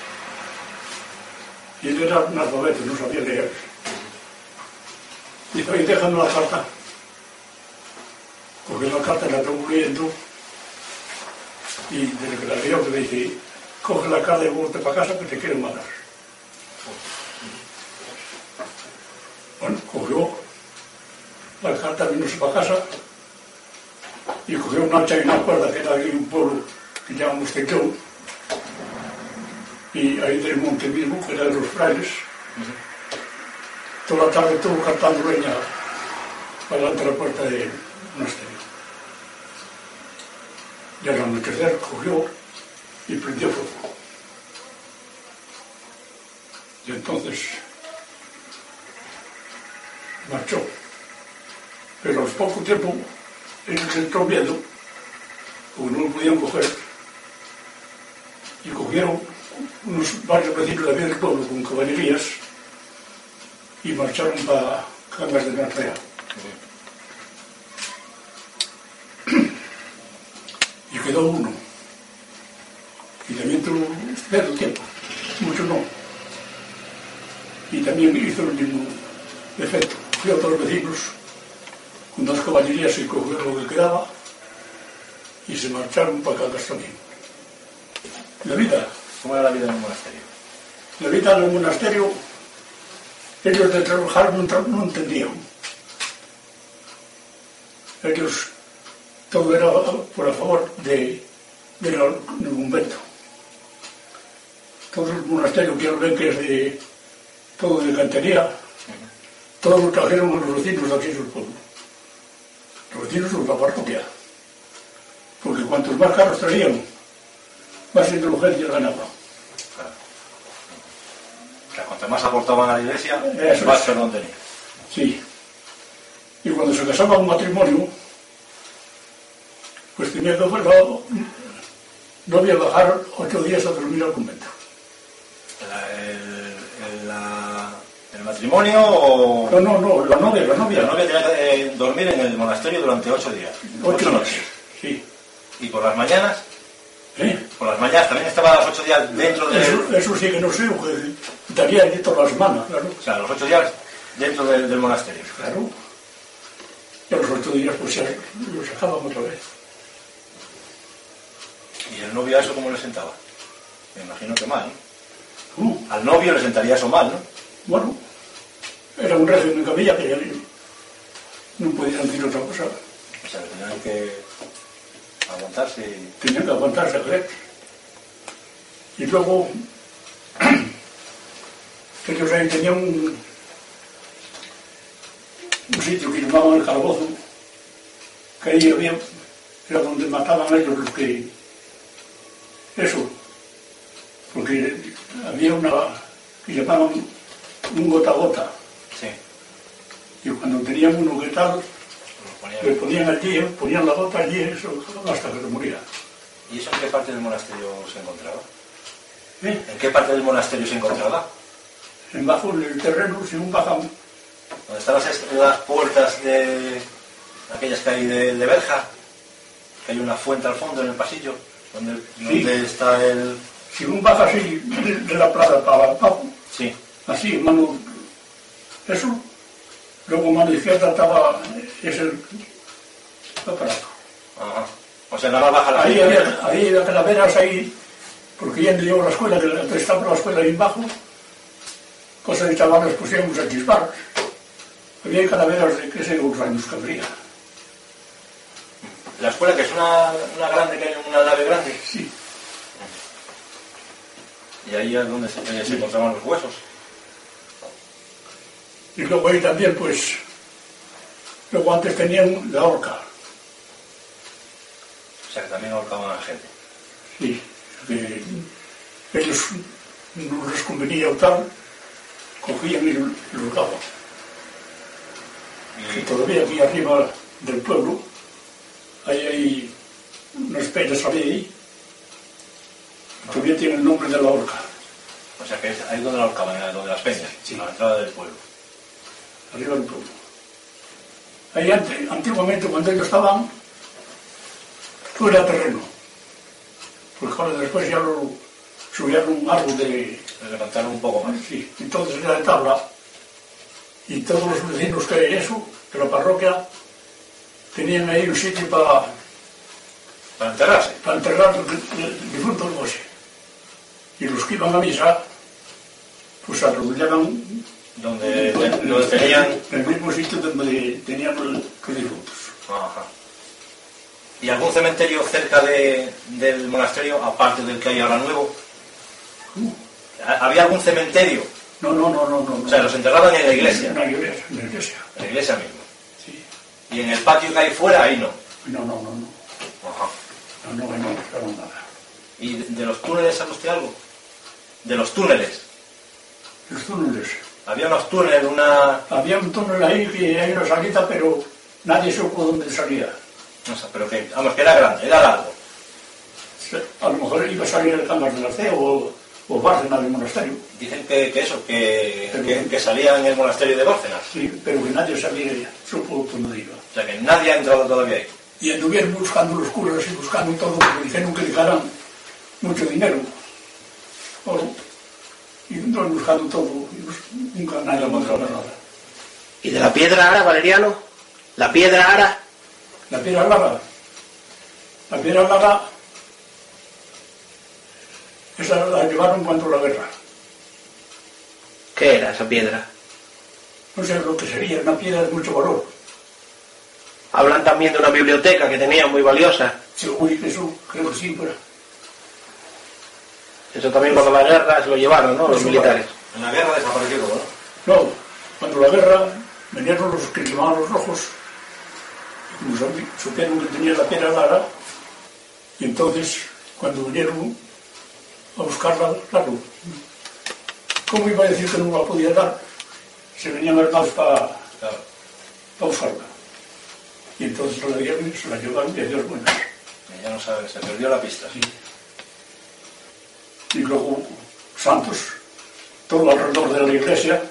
Y él era un alfabeto, no sabía leer. Dice, oye, déjame la carta. Cogí la carta y la tengo leyendo. Y desde que la leyó, me dice, coge la carta y vuelve para casa que te quieren matar. Bueno, cogió la carta, vino para casa y cogió un hacha y una cuerda que era aquí en un pueblo que llamamos Tequón, y ahí del monte mismo, que era de los frailes. Toda la tarde estuvo cantando leña para delante de la puerta del monasterio. Y al anochecer cogió y prendió fuego. Y entonces marchó. Pero a poco tiempo ellos entró miedo, porque no lo podían coger, y cogieron varios vecinos de aquí del pueblo con caballerías y marcharon para Cangas de Narcea. Y quedó uno. Y también tuvo cierto tiempo, mucho no. Y también hizo el mismo efecto. Fui a todos los vecinos con 2 caballerías y cogieron lo que quedaba y se marcharon para Cangas también. La vida. ¿Cómo era la vida en el monasterio? La vida en el monasterio, ellos de trabajar no entendían. Ellos, todo era por a favor del convento. Todo el monasterio que ven que es todo de cantería, todos lo trajeron a los vecinos de aquí del pueblo. Los vecinos de la parroquia. Porque cuantos más carros traían, más indulgencia ganaban. Claro. O sea, cuanto más aportaban a la iglesia, Eso más es. perdón tenía. Sí. Y cuando se casaba un matrimonio, pues tenía que no había que bajar 8 días a dormir al convento. ¿El matrimonio o...? No, la novia. La novia tenía que dormir en el monasterio durante 8 días. 8 noches. Sí. ¿Y por las mañanas? ¿Eh? Por las mañanas también estaba los 8 días dentro de... Eso sí que no sé, porque estaría allí toda la semana, claro. O sea, los 8 días dentro del monasterio. Claro. Y a los 8 días pues ya lo sacaban otra vez. ¿Y el novio a eso cómo le sentaba? Me imagino que mal, ¿no? Al novio le sentaría eso mal, ¿no? Bueno, era un régimen que había que ya no podían decir otra cosa. O sea, que tenían que aguantarse y... Tenían que aguantarse a creer. Y luego, ellos ahí tenían un sitio que llamaban el calabozo, que ahí había, era donde mataban a ellos los que... Eso, porque había una que llamaban un gota a gota. Sí. Y cuando tenían uno que tal, le ponían allí, ponían la gota allí, eso, hasta que se moría. ¿Y eso en qué parte del monasterio se encontraba? ¿Eh? ¿En qué parte del monasterio se encontraba? Bajo el terreno, según bajan, ¿Dónde están las puertas de aquellas que hay de verja? Que hay una fuente al fondo en el pasillo, donde está el... según baja así de la plaza para abajo, Sí. así, mano, eso, luego mano izquierda estaba ese aparato. Ajá. O sea, nada más baja la... Ahí las calaveras ahí, porque ya me llevo a la escuela, que estaba la escuela ahí abajo, cosas de chavales pusiéramos a chispar. Había calaveras de que sé unos años que habría. La escuela, que es una grande, que hay una nave grande. Sí. Y ahí es donde se encontraban los huesos. Y luego ahí también, pues, luego antes tenían la horca. O sea, que también ahorcaban a la gente. Sí. Ellos no les convenía o tal, cogían y los daban. Y... Y todavía aquí arriba del pueblo, ahí hay unas peñas ahí, todavía tiene el nombre de la horca. O sea, que es ahí donde la ahorcaban, donde las peñas, Sí. a la entrada del pueblo. Arriba del pueblo. Ahí antiguamente, cuando ellos estaban, todo era terreno. Pues ahora después ya lo subieron un árbol de... Le levantaron un poco más. Sí, entonces era de tabla. Y todos los vecinos que eso, de la parroquia, tenían ahí un sitio para Para enterrarse. enterrar el difunto del Moshe. Y los que iban a misa, pues arrodillaban Donde tenían... en el mismo sitio donde tenían los difuntos. Ajá. ¿Y algún cementerio cerca del monasterio, aparte del que hay ahora nuevo? ¿Había algún cementerio? No. O sea, los enterraban en la iglesia. En la iglesia, en la iglesia. En la iglesia misma. Sí. Y en el patio que hay fuera, ahí no. No. Ajá. No buscaron nada. ¿Y de los túneles sabe usted algo? De los túneles. Los túneles. Había unos túneles, una... Había un túnel ahí que hay una salida, pero nadie supo dónde salía. No sé, pero que, vamos, que era grande, era largo. A lo mejor iba a salir el Cangas del Arceo o Bárcenas del monasterio. Dicen que salía en el monasterio de Bárcenas. Sí, pero que nadie sabía, supo por dónde iba. O sea, que nadie ha entrado todavía ahí. Y anduvieron buscando los curas y buscando todo, porque dijeron que dejaran mucho dinero. Y anduvieron buscando todo, y nunca nadie encontró nada. ¿Y de la piedra ara, Valeriano? ¿La piedra ara? La piedra larga. La piedra larga, esa la llevaron cuando la guerra. ¿Qué era esa piedra? No sé lo que sería, una piedra de mucho valor. Hablan también de una biblioteca que tenía muy valiosa. Seguro que eso, creo que sí, pero... Eso también cuando la guerra se lo llevaron, ¿no? Los militares. En la guerra desapareció todo, ¿no? No, cuando la guerra vinieron los que llamaban los rojos, como supieron que tenía la piedra larga, y entonces cuando vinieron a buscarla, claro, ¿cómo iba a decir que no la podía dar? Se venían armados para buscarla. Y entonces la dieron y se la llevaron y a Dios buenas. Ya no saben, se perdió la pista. Sí. Y luego santos, todo alrededor de la iglesia,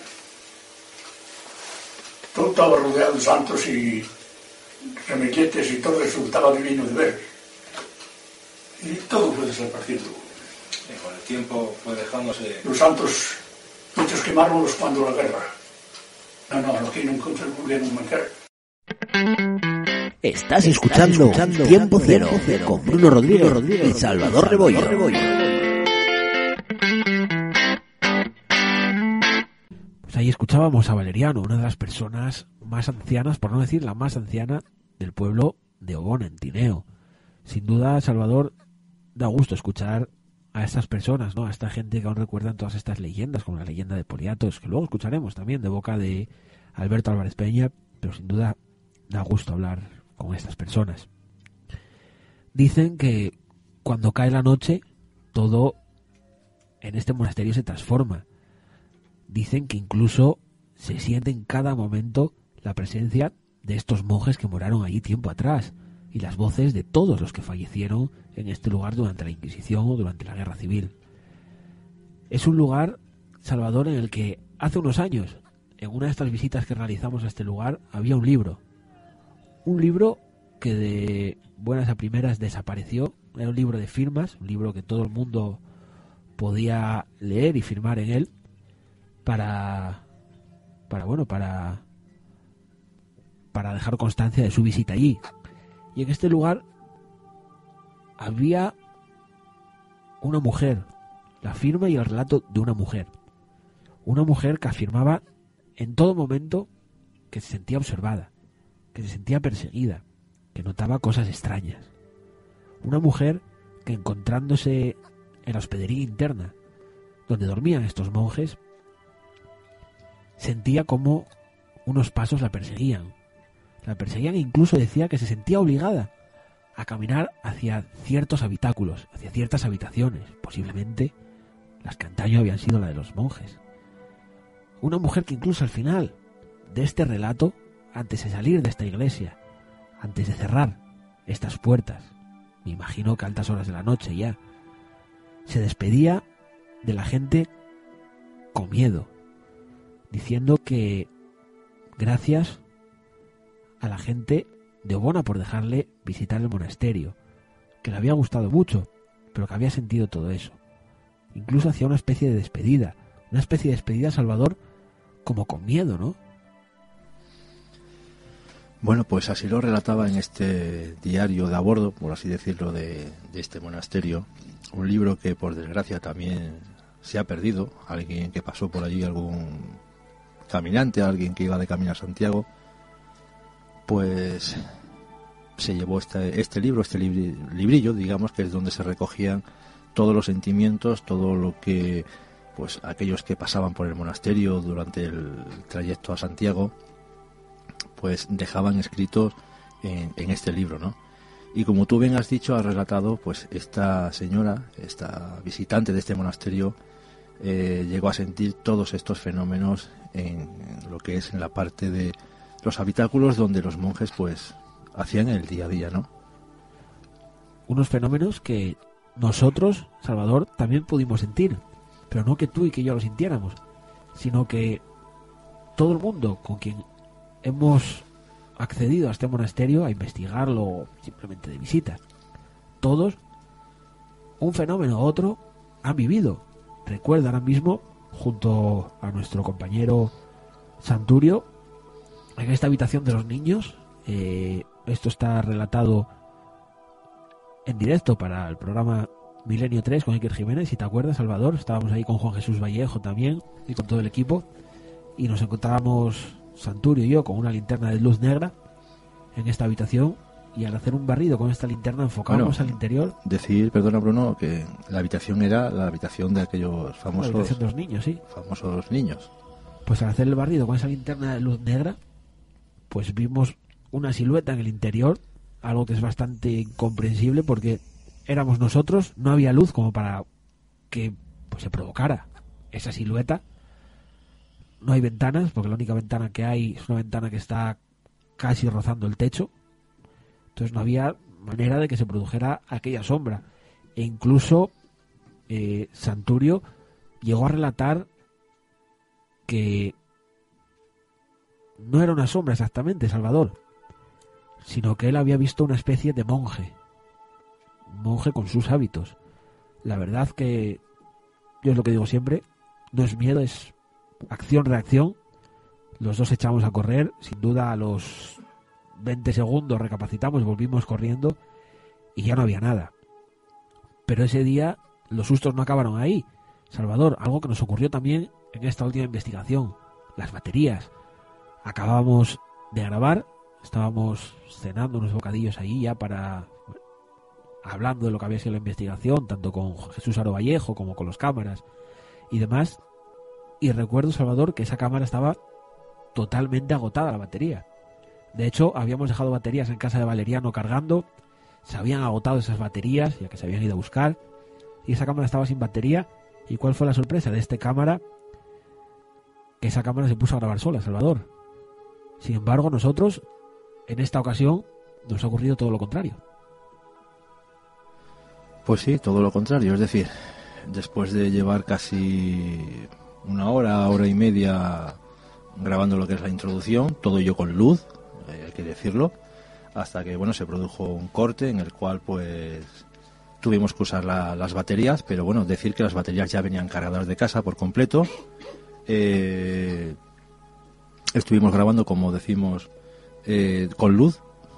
todo estaba rodeado de santos y remilletes y todo eso estaba divino de ver. Y todo fue desapareciendo. Y con el tiempo fue dejándose... Los santos, muchos quemaronlos cuando la guerra. No, aquí nunca se volvieron a meter. Estás escuchando Tiempo Cero con Bruno Rodríguez y Salvador Rebollo. Pues ahí escuchábamos a Valeriano, una de las personas más ancianas, por no decir la más anciana, del pueblo de Obón, en Tineo. Sin duda, Salvador, da gusto escuchar a estas personas, ¿no? A esta gente que aún recuerdan todas estas leyendas, como la leyenda de Poliatos, que luego escucharemos también de boca de Alberto Álvarez Peña, pero sin duda da gusto hablar con estas personas. Dicen que cuando cae la noche, todo en este monasterio se transforma. Dicen que incluso se siente en cada momento la presencia de estos monjes que moraron allí tiempo atrás y las voces de todos los que fallecieron en este lugar durante la Inquisición o durante la Guerra Civil. Es un lugar, Salvador, en el que hace unos años, en una de estas visitas que realizamos a este lugar, había un libro que de buenas a primeras desapareció. Era un libro de firmas, un libro que todo el mundo podía leer y firmar en él para dejar constancia de su visita allí. Y en este lugar había una mujer, la firma y el relato de una mujer que afirmaba en todo momento que se sentía observada, que se sentía perseguida, que notaba cosas extrañas. Una mujer que, encontrándose en la hospedería interna donde dormían estos monjes, sentía como unos pasos la perseguían e incluso decía que se sentía obligada a caminar hacia ciertos habitáculos, hacia ciertas habitaciones, posiblemente las que antaño habían sido la de los monjes. Una mujer que incluso al final de este relato, antes de salir de esta iglesia, antes de cerrar estas puertas, me imagino que a altas horas de la noche ya, se despedía de la gente con miedo, diciendo que gracias a la gente de Obona por dejarle visitar el monasterio, que le había gustado mucho, pero que había sentido todo eso. Incluso hacía una especie de despedida, Salvador, como con miedo, ¿no? Bueno, pues así lo relataba en este diario de a bordo, por así decirlo, de este monasterio, un libro que por desgracia también se ha perdido. Alguien que pasó por allí, algún caminante, alguien que iba de camino a Santiago, pues se llevó este libro, librillo, digamos, que es donde se recogían todos los sentimientos, todo lo que pues aquellos que pasaban por el monasterio durante el trayecto a Santiago pues dejaban escritos en este libro, ¿no? Y como tú bien has dicho, has relatado, pues esta señora, esta visitante de este monasterio, llegó a sentir todos estos fenómenos en lo que es en la parte de los habitáculos donde los monjes pues hacían el día a día, ¿no? Unos fenómenos que nosotros, Salvador, también pudimos sentir, pero no que tú y que yo lo sintiéramos, sino que todo el mundo con quien hemos accedido a este monasterio a investigarlo simplemente de visita, todos, un fenómeno u otro, han vivido. Recuerda ahora mismo, junto a nuestro compañero Santurio, en esta habitación de los niños, esto está relatado en directo para el programa Milenio 3 con Iker Jiménez, si te acuerdas, Salvador. Estábamos ahí con Juan Jesús Vallejo también y con todo el equipo, y nos encontrábamos Santurio y yo con una linterna de luz negra en esta habitación, y al hacer un barrido con esta linterna enfocábamos al interior. Decir, perdona Bruno, que la habitación era la habitación de aquellos famosos, la habitación de los niños, sí. Famosos niños. Pues al hacer el barrido con esa linterna de luz negra, pues vimos una silueta en el interior, algo que es bastante incomprensible porque éramos nosotros, no había luz como para que pues se provocara esa silueta. No hay ventanas, porque la única ventana que hay es una ventana que está casi rozando el techo. Entonces no había manera de que se produjera aquella sombra. E incluso Santurio llegó a relatar que no era una sombra exactamente, Salvador, sino que él había visto una especie de monje. Un monje con sus hábitos. La verdad que, yo es lo que digo siempre, no es miedo, es acción-reacción. Los dos echamos a correr, sin duda a los 20 segundos recapacitamos, volvimos corriendo y ya no había nada. Pero ese día los sustos no acabaron ahí, Salvador, algo que nos ocurrió también en esta última investigación, las baterías. Acabábamos de grabar, estábamos cenando unos bocadillos ahí ya para hablando de lo que había sido la investigación, tanto con Jesús Aro Vallejo como con los cámaras y demás, y recuerdo, Salvador, que esa cámara estaba totalmente agotada la batería. De hecho, habíamos dejado baterías en casa de Valeriano cargando, se habían agotado esas baterías, ya que se habían ido a buscar, y esa cámara estaba sin batería. ¿Y cuál fue la sorpresa de esta cámara? Que esa cámara se puso a grabar sola, Salvador. Sin embargo, nosotros, en esta ocasión, nos ha ocurrido todo lo contrario. Pues sí, todo lo contrario. Es decir, después de llevar casi una hora y media grabando lo que es la introducción, todo ello con luz, hay que decirlo, hasta que bueno se produjo un corte en el cual pues tuvimos que usar las baterías, pero bueno, decir que las baterías ya venían cargadas de casa por completo. Estuvimos grabando, como decimos, con luz,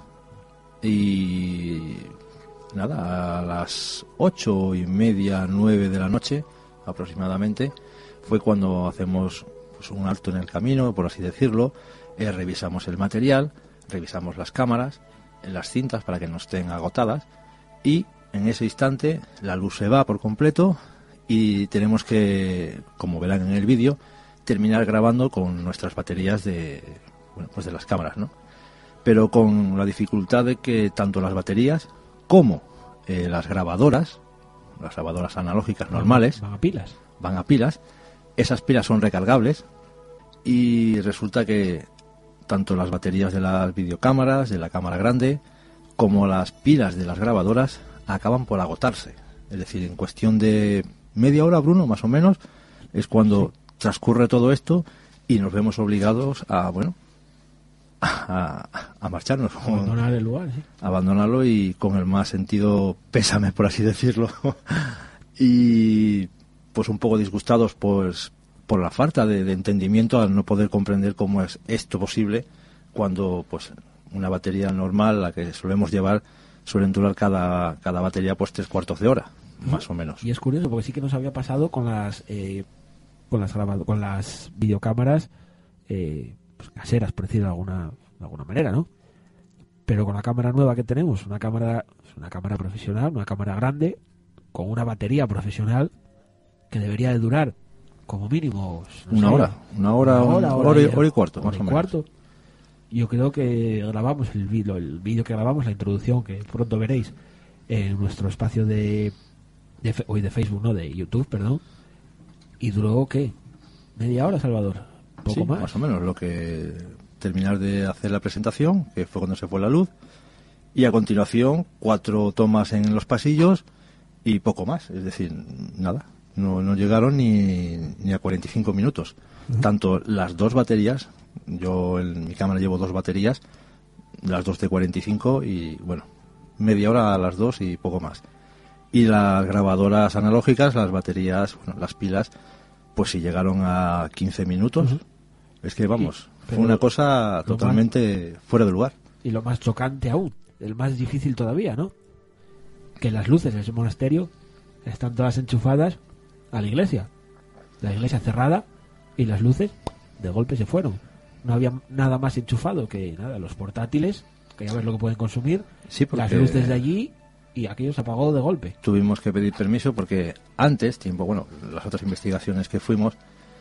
y nada, a las 8:30, 9 de la noche aproximadamente fue cuando hacemos pues un alto en el camino, por así decirlo. Revisamos el material, revisamos las cámaras, las cintas para que no estén agotadas, y en ese instante la luz se va por completo y tenemos que, como verán en el vídeo, terminar grabando con nuestras baterías de las cámaras, ¿no? Pero con la dificultad de que tanto las baterías como las grabadoras analógicas normales van a pilas. Esas pilas son recargables y resulta que tanto las baterías de las videocámaras, de la cámara grande, como las pilas de las grabadoras acaban por agotarse. Es decir, en cuestión de media hora, Bruno, más o menos, es cuando transcurre todo esto y nos vemos obligados a marcharnos, abandonar el lugar, sí. Abandonarlo, y con el más sentido pésame, por así decirlo. Y pues un poco disgustados pues por la falta de entendimiento al no poder comprender cómo es esto posible cuando pues una batería normal, la que solemos llevar, suelen durar cada batería pues 3/4 de hora, más o menos. Y es curioso porque sí que nos había pasado con las videocámaras pues caseras, por decirlo de alguna manera, ¿no? Pero con la cámara nueva que tenemos, una cámara profesional, una cámara grande, con una batería profesional que debería de durar como mínimo una hora y cuarto, más o menos. Yo creo que grabamos el vídeo que grabamos, la introducción, que pronto veréis en nuestro espacio de Facebook, no, de YouTube, perdón, y duró, ¿qué? ¿Media hora, Salvador? ¿Poco más? Más o menos, lo que terminar de hacer la presentación, que fue cuando se fue la luz, y a continuación 4 tomas en los pasillos y poco más, es decir, nada, no llegaron ni a 45 minutos. Tanto las 2 baterías, yo en mi cámara llevo 2 baterías, las 2 de 45 y bueno, media hora a las 2 y poco más. Y las grabadoras analógicas, las baterías, bueno, las pilas, pues sí llegaron a 15 minutos. Es que vamos, fue una cosa totalmente fuera de lugar. Y lo más chocante aún, el más difícil todavía, ¿no? Que las luces de ese monasterio están todas enchufadas a la iglesia cerrada, y las luces de golpe se fueron. No había nada más enchufado que nada, los portátiles, que ya ves lo que pueden consumir, sí, las luces de allí, y aquello se apagó de golpe. Tuvimos que pedir permiso porque antes, las otras investigaciones que fuimos,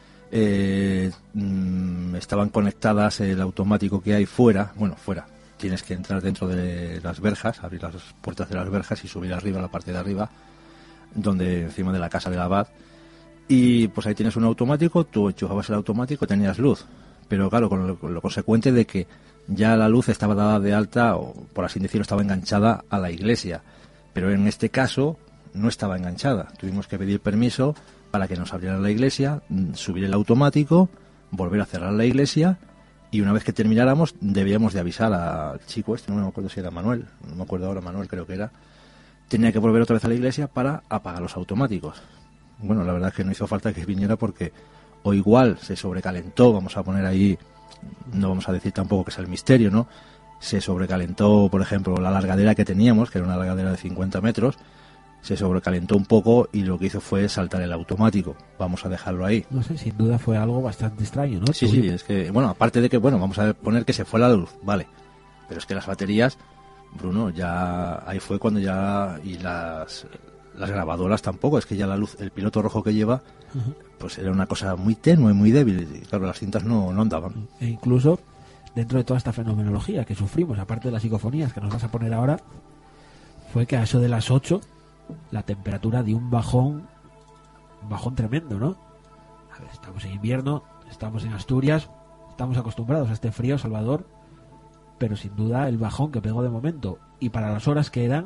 estaban conectadas el automático que hay fuera. Tienes que entrar dentro de las verjas, abrir las puertas de las verjas y subir arriba, a la parte de arriba, donde encima de la casa del abad. Y pues ahí tienes un automático, tú enchufabas el automático, tenías luz. Pero claro, con lo consecuente de que ya la luz estaba dada de alta, o por así decirlo, estaba enganchada a la iglesia. Pero en este caso no estaba enganchada. Tuvimos que pedir permiso para que nos abrieran la iglesia, subir el automático, volver a cerrar la iglesia, y una vez que termináramos debíamos de avisar al chico no me acuerdo si era Manuel, no me acuerdo ahora, Manuel creo que era, tenía que volver otra vez a la iglesia para apagar los automáticos. Bueno, la verdad es que no hizo falta que viniera porque o igual se sobrecalentó, vamos a poner ahí, no vamos a decir tampoco que sea el misterio, ¿no? Se sobrecalentó, por ejemplo, la largadera que teníamos, que era una largadera de 50 metros, se sobrecalentó un poco y lo que hizo fue saltar el automático. Vamos a dejarlo ahí. No sé, sin duda fue algo bastante extraño, ¿no? Sí, es que, bueno, aparte de que, vamos a poner que se fue la luz, vale, pero es que las baterías, Bruno, ya ahí fue cuando ya, y las grabadoras tampoco, es que ya la luz, el piloto rojo que lleva, pues era una cosa muy tenue, muy débil, y claro, las cintas no andaban. E incluso, dentro de toda esta fenomenología que sufrimos, aparte de las psicofonías que nos vas a poner ahora, fue que a eso de las 8 la temperatura dio un bajón tremendo, ¿no? A ver, estamos en invierno, estamos en Asturias, estamos acostumbrados a este frío, Salvador, pero sin duda el bajón que pegó de momento, y para las horas que era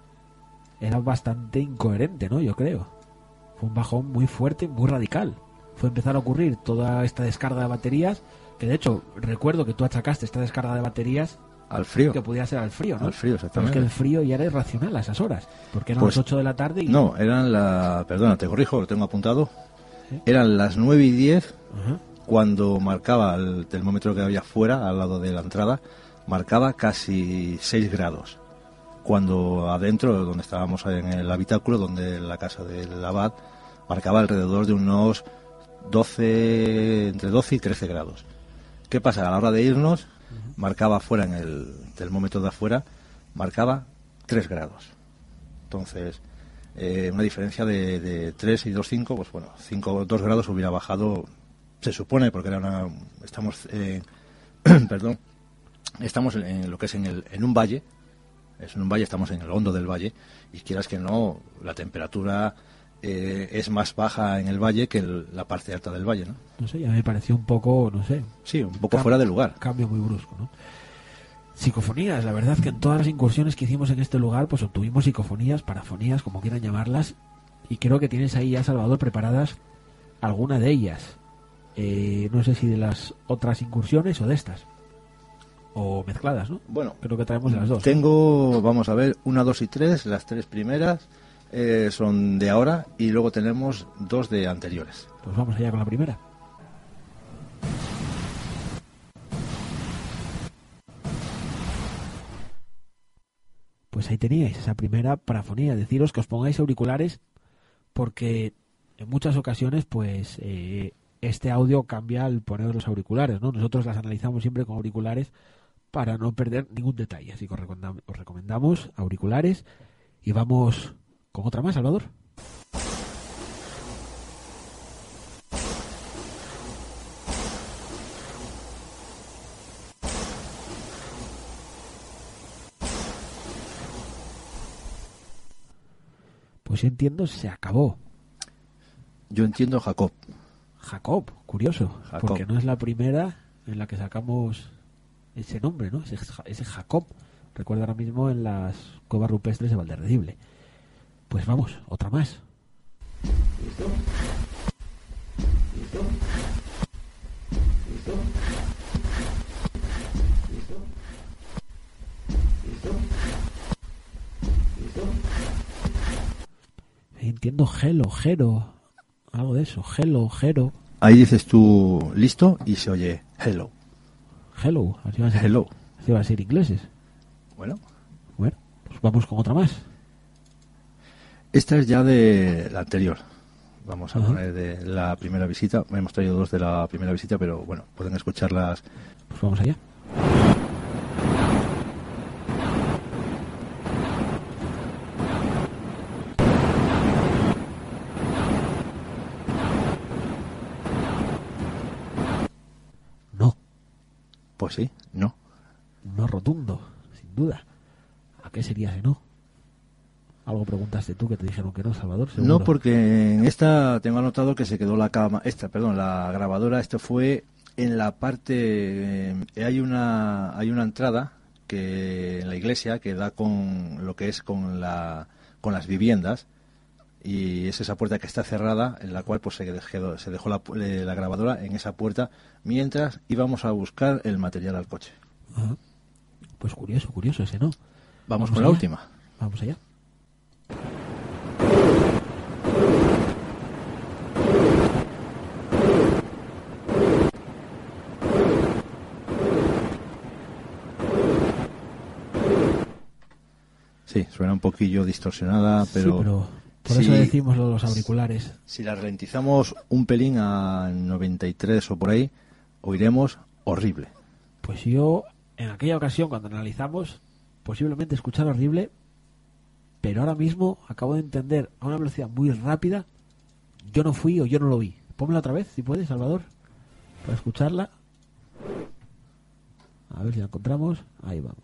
bastante incoherente, ¿no? Yo creo. Fue un bajón muy fuerte, muy radical. Fue empezar a ocurrir toda esta descarga de baterías, que de hecho recuerdo que tú achacaste esta descarga de baterías al frío. Que podía ser al frío, ¿no? Al frío, exactamente. Pero es que el frío ya era irracional a esas horas, porque eran las 8 de la tarde y... No, eran perdona, te corrijo, lo tengo apuntado. ¿Sí? Eran las 9:10 cuando marcaba el termómetro que había fuera, al lado de la entrada, marcaba casi 6 grados. Cuando adentro, donde estábamos en el habitáculo, donde la casa del abad, marcaba alrededor de unos entre 12 y 13 grados. ¿Qué pasa? A la hora de irnos, marcaba afuera, en el termómetro de afuera, marcaba 3 grados. Entonces, una diferencia de 3 y 2, 5, pues bueno, 2 grados hubiera bajado, se supone, porque estamos en lo que es en un valle. Es en un valle, estamos en el hondo del valle, y quieras que no, la temperatura es más baja en el valle que la parte alta del valle, ¿no? No sé, ya me pareció un poco, no sé... Sí, un poco fuera de lugar. Cambio muy brusco, ¿no? Psicofonías, la verdad que en todas las incursiones que hicimos en este lugar, pues obtuvimos psicofonías, parafonías, como quieran llamarlas, y creo que tienes ahí ya, Salvador, preparadas alguna de ellas. No sé si de las otras incursiones o de estas. O mezcladas, ¿no? Bueno, creo que traemos de las dos. Tengo, vamos a ver, 1, 2 y 3, las 3 primeras son de ahora, y luego tenemos 2 de anteriores. Pues vamos allá con la primera. Pues ahí teníais esa primera parafonía. Deciros que os pongáis auriculares, porque en muchas ocasiones pues este audio cambia al poner los auriculares, ¿no? Nosotros las analizamos siempre con auriculares para no perder ningún detalle, así que os recomendamos auriculares. Y vamos con otra más, Salvador. Pues yo entiendo, se acabó. Yo entiendo Jacob. Jacob, curioso, porque no es la primera en la que sacamos ese nombre, ¿no? Ese Jacob. Recuerdo ahora mismo en las cuevas rupestres de Valderredible. Pues vamos, otra más. ¿Listo? ¿Listo? ¿Listo? ¿Listo? ¿Listo? ¿Listo? Entiendo Gelo, algo de eso. Gelo. Ahí dices tú listo y se oye hello. Hello, así van a ser, Hello. así van a ser ingleses. Bueno, Bueno, pues vamos con otra más. esta es ya de la anterior. Vamos a Ajá. poner de la primera visita. Hemos traído dos de la primera visita, pero bueno, pueden escucharlas. Pues vamos allá. No, Pues sí, no. no rotundo, sin duda. ¿A qué sería ese no? Algo preguntaste tú que te dijeron que no, Salvador. ¿Seguro? No, porque en esta tengo anotado que se quedó la la grabadora. Esto fue en la parte, hay una entrada que en la iglesia que da con lo que es con las viviendas, y es esa puerta que está cerrada, en la cual pues se dejó la grabadora en esa puerta mientras íbamos a buscar el material al coche. Ajá. Pues curioso ese no. Vamos con la allá. última. Vamos allá. Sí, suena un poquillo distorsionada, pero, Sí, pero por sí, eso decimos lo de los auriculares. si la ralentizamos un pelín a 93 o por ahí, oiremos horrible. Pues yo, en aquella ocasión, cuando analizamos, posiblemente escuchar horrible, pero ahora mismo acabo de entender a una velocidad muy rápida, yo no fui o yo no lo vi. Pónmela otra vez, si puedes, Salvador, para escucharla. A ver si la encontramos. Ahí vamos.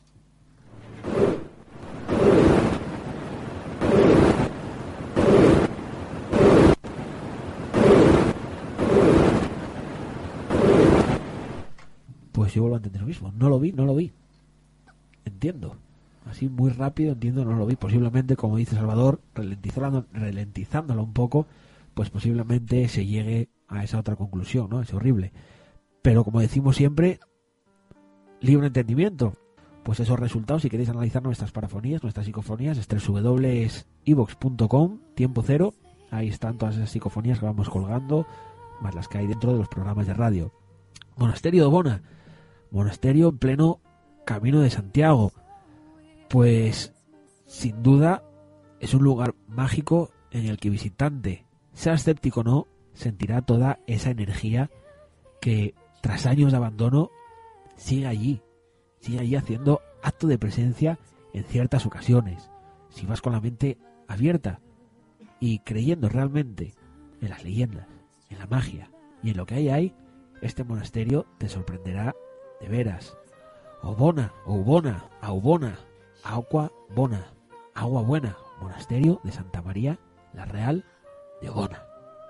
Pues yo vuelvo a entender lo mismo. No lo vi. Entiendo. Así muy rápido, entiendo, no lo vi. Posiblemente, como dice Salvador, ralentizándolo un poco, pues posiblemente se llegue a esa otra conclusión, ¿no? Es horrible. Pero como decimos siempre, libre entendimiento. Pues esos resultados, si queréis analizar nuestras parafonías, nuestras psicofonías, es www.evox.com, tiempo cero. Ahí están todas esas psicofonías que vamos colgando, más las que hay dentro de los programas de radio. Monasterio de Obona. Monasterio en pleno Camino de Santiago. Pues, sin duda, es un lugar mágico en el que visitante, sea escéptico o no, sentirá toda esa energía que, tras años de abandono, sigue allí haciendo acto de presencia en ciertas ocasiones. Si vas con la mente abierta y creyendo realmente en las leyendas, en la magia y en lo que hay ahí, este monasterio te sorprenderá de veras. Obona, Aubona, Agua Bona, Agua Buena, Monasterio de Santa María la Real de Obona.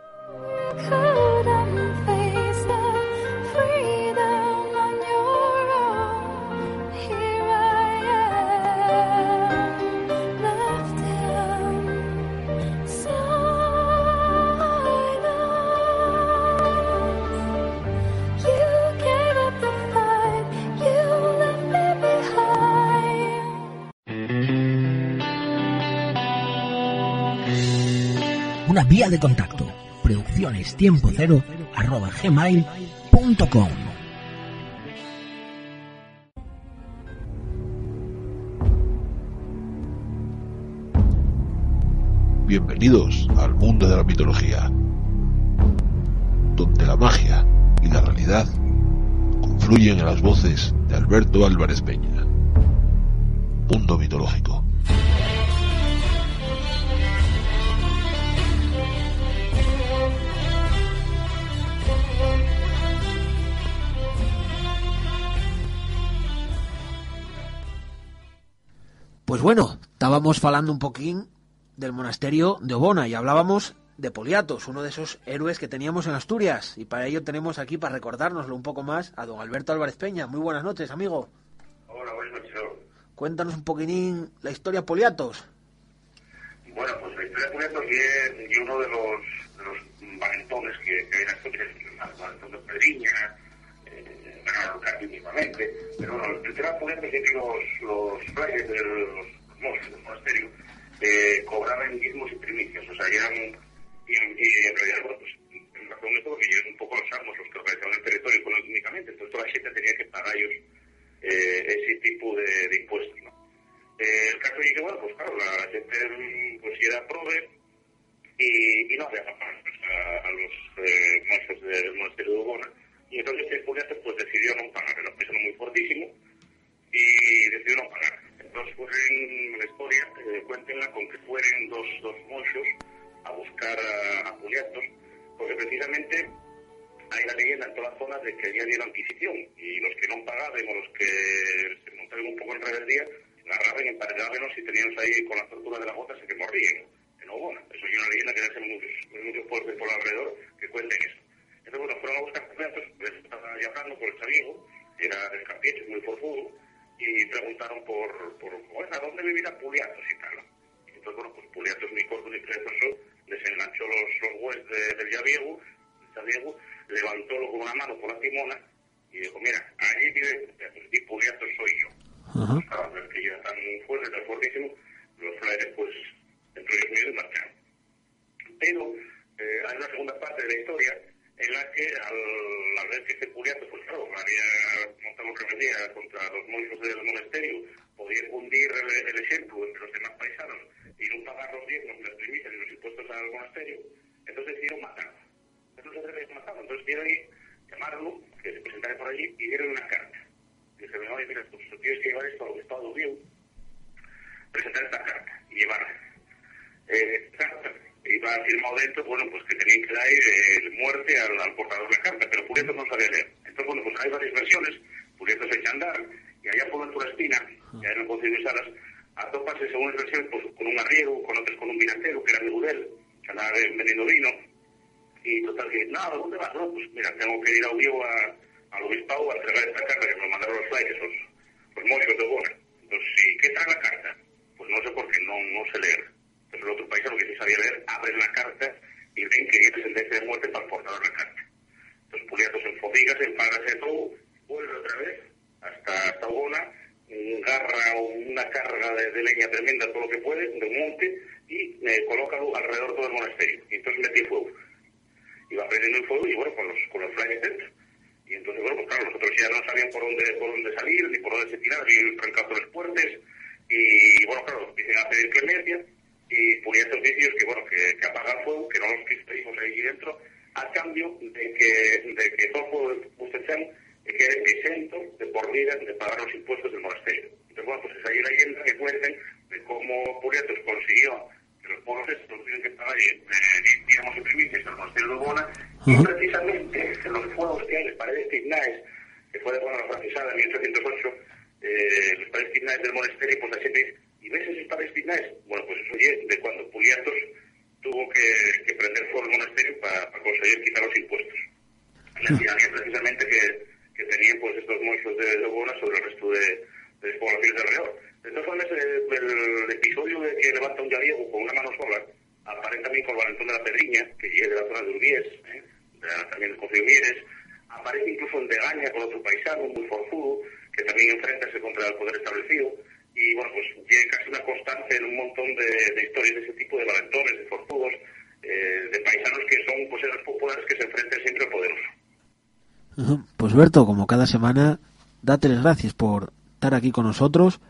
Una vía de contacto, produccionestiempocero@gmail.com. Bienvenidos al mundo de la mitología, donde la magia y la realidad confluyen en las voces de Alberto Álvarez Peña. Mundo mitológico. Pues bueno, estábamos falando un poquín del monasterio de Obona y hablábamos de Poliatos, uno de esos héroes que teníamos en Asturias. Y para ello tenemos aquí, para recordárnoslo un poco más, a don Alberto Álvarez Peña. Muy buenas noches, amigo. Hola, buenas noches. Cuéntanos un poquitín la historia de Poliatos. Bueno, pues la historia de Poliatos es uno de los valentones que hay en Asturias, el valentón de Pedriña, ganaron casi mismamente. Pero bueno, el tema de Poliatos es que los frailes de los monjes del monasterio cobraban diezmos y primicias, o sea, eran, y en realidad, bueno, pues en razón de todo, que eran un poco los amos los que organizaban el territorio económicamente, entonces toda la gente tenía que pagar ellos ese tipo de impuestos, ¿no? El caso es que, bueno, pues claro, la gente pues era prove y no había pagar pues, a los monjes del monasterio de Ubona, y entonces el Poliatos pues decidió no pagar, era un peso muy fortísimo y decidió no pagar. Entonces pues en la historia cuéntenla con que fueron dos monjos a buscar a Poliatos, porque precisamente hay la leyenda en toda la zona de que había la Inquisición, y los que no pagaban o los que se montaban un poco en rebeldía agarraban y emparedaban y tenían ahí con la tortura de las botas que morían en Obona. Eso es una leyenda que hay muchos pueblos por alrededor que cuenten eso. Entonces bueno, fueron a buscar Poliatos, les estaban ahí hablando por el Chavigo, era del Campiche, muy forzudo, y preguntaron por ¿a dónde vivirá Poliatos y tal? Y entonces bueno, pues Poliatos ni corto ni perezoso desenganchó los huesos del Chaviego, levantólo con una mano por la timona y dijo, mira, allí vive y Poliatos soy yo. Claro, ver que ya tan fuerte, tan fuertísimo, los frailes pues entre ellos mismos marcharon. Pero hay una segunda parte de la historia en la que al ver que este Poliatos, pues claro, había montado rebeldía contra los monjes del monasterio, podía hundir el ejemplo entre los demás paisanos y no pagar los diezmos, las primicias y los impuestos al monasterio, entonces decidieron matarlo. Entonces vieron ahí, llamaron, que se presentaron por allí y dieron una carta. Y dijeron, oye, mira, pues tienes que llevar esto al Estado Vivo, presentar esta carta y llevarla. Iba firmado dentro, bueno, pues que tenían que dar muerte al portador de la carta, pero Poliatos no sabía leer. Entonces, bueno, pues hay varias versiones, Poliatos se echa a andar, y allá por dentro de la espina, ya en el Concilio de Salas, a toparse según las versiones, pues con un arriero, con otros con un vinatero, que era amigo de él, que andaba vendiendo vino. Y total que, no, ¿dónde vas? No, pues mira, tengo que ir a Oviedo al obispado a entregar esta carta que me mandaron los frailes, los monjos de Obona. Entonces, ¿sí? ¿Qué trae la carta? Pues no sé por qué, no sé leer. Entonces el otro paisano que sí sabía leer, abren la carta y ven que viene sentencia de muerte para el portador de la carta. Entonces Poliatos se enfobiga, se empágase de todo, vuelve otra vez hasta Obona, agarra una carga de leña tremenda, todo lo que puede, de un monte, y coloca alrededor todo el monasterio. Y entonces mete fuego. Iba prendiendo el fuego y bueno, con los frailes dentro. Y entonces, bueno, pues claro, nosotros ya no sabían por dónde salir, ni por dónde se tirar, ni trancazo los puertes, y bueno, claro, empiezan a pedir clemencia, y Poliatos dice que bueno, que apaga el fuego, que no los cristianos ahí dentro, a cambio de que todo el fuego que ustedes quede exento de por vida de pagar los impuestos del monasterio. Entonces, bueno, pues es ahí una leyenda que cuenten de cómo Poliatos consiguió que los pueblos estos tienen que pagar digamos en primicias al monasterio de Ubona, y precisamente los fuegos que hay, las paredes tignaes, que fue de la francesada en 1808, las paredes tignaes del monasterio, pues la gente dice, ¿y ves esas paredes tignaes? Bueno, pues eso oye, de cuando Poliatos tuvo que prender fuego al monasterio para conseguir quitar los impuestos. La tiranía precisamente que tenían pues estos monjos de Ubona sobre el resto de poblaciones alrededor. De todas formas, el episodio de que levanta un llariego con una mano sola aparece también con el valentón de la Pedriña, que llega de la zona de Urbiés, también del Concilio de Mieres, aparece incluso en Degaña con otro paisano muy forzudo, que también enfrentase contra el poder establecido, y bueno, pues llega casi una constante en un montón de historias de ese tipo, de valentones, de forzudos, de paisanos que son pues los populares que se enfrentan siempre al poderoso. Pues Berto, como cada semana, date las gracias por estar aquí con nosotros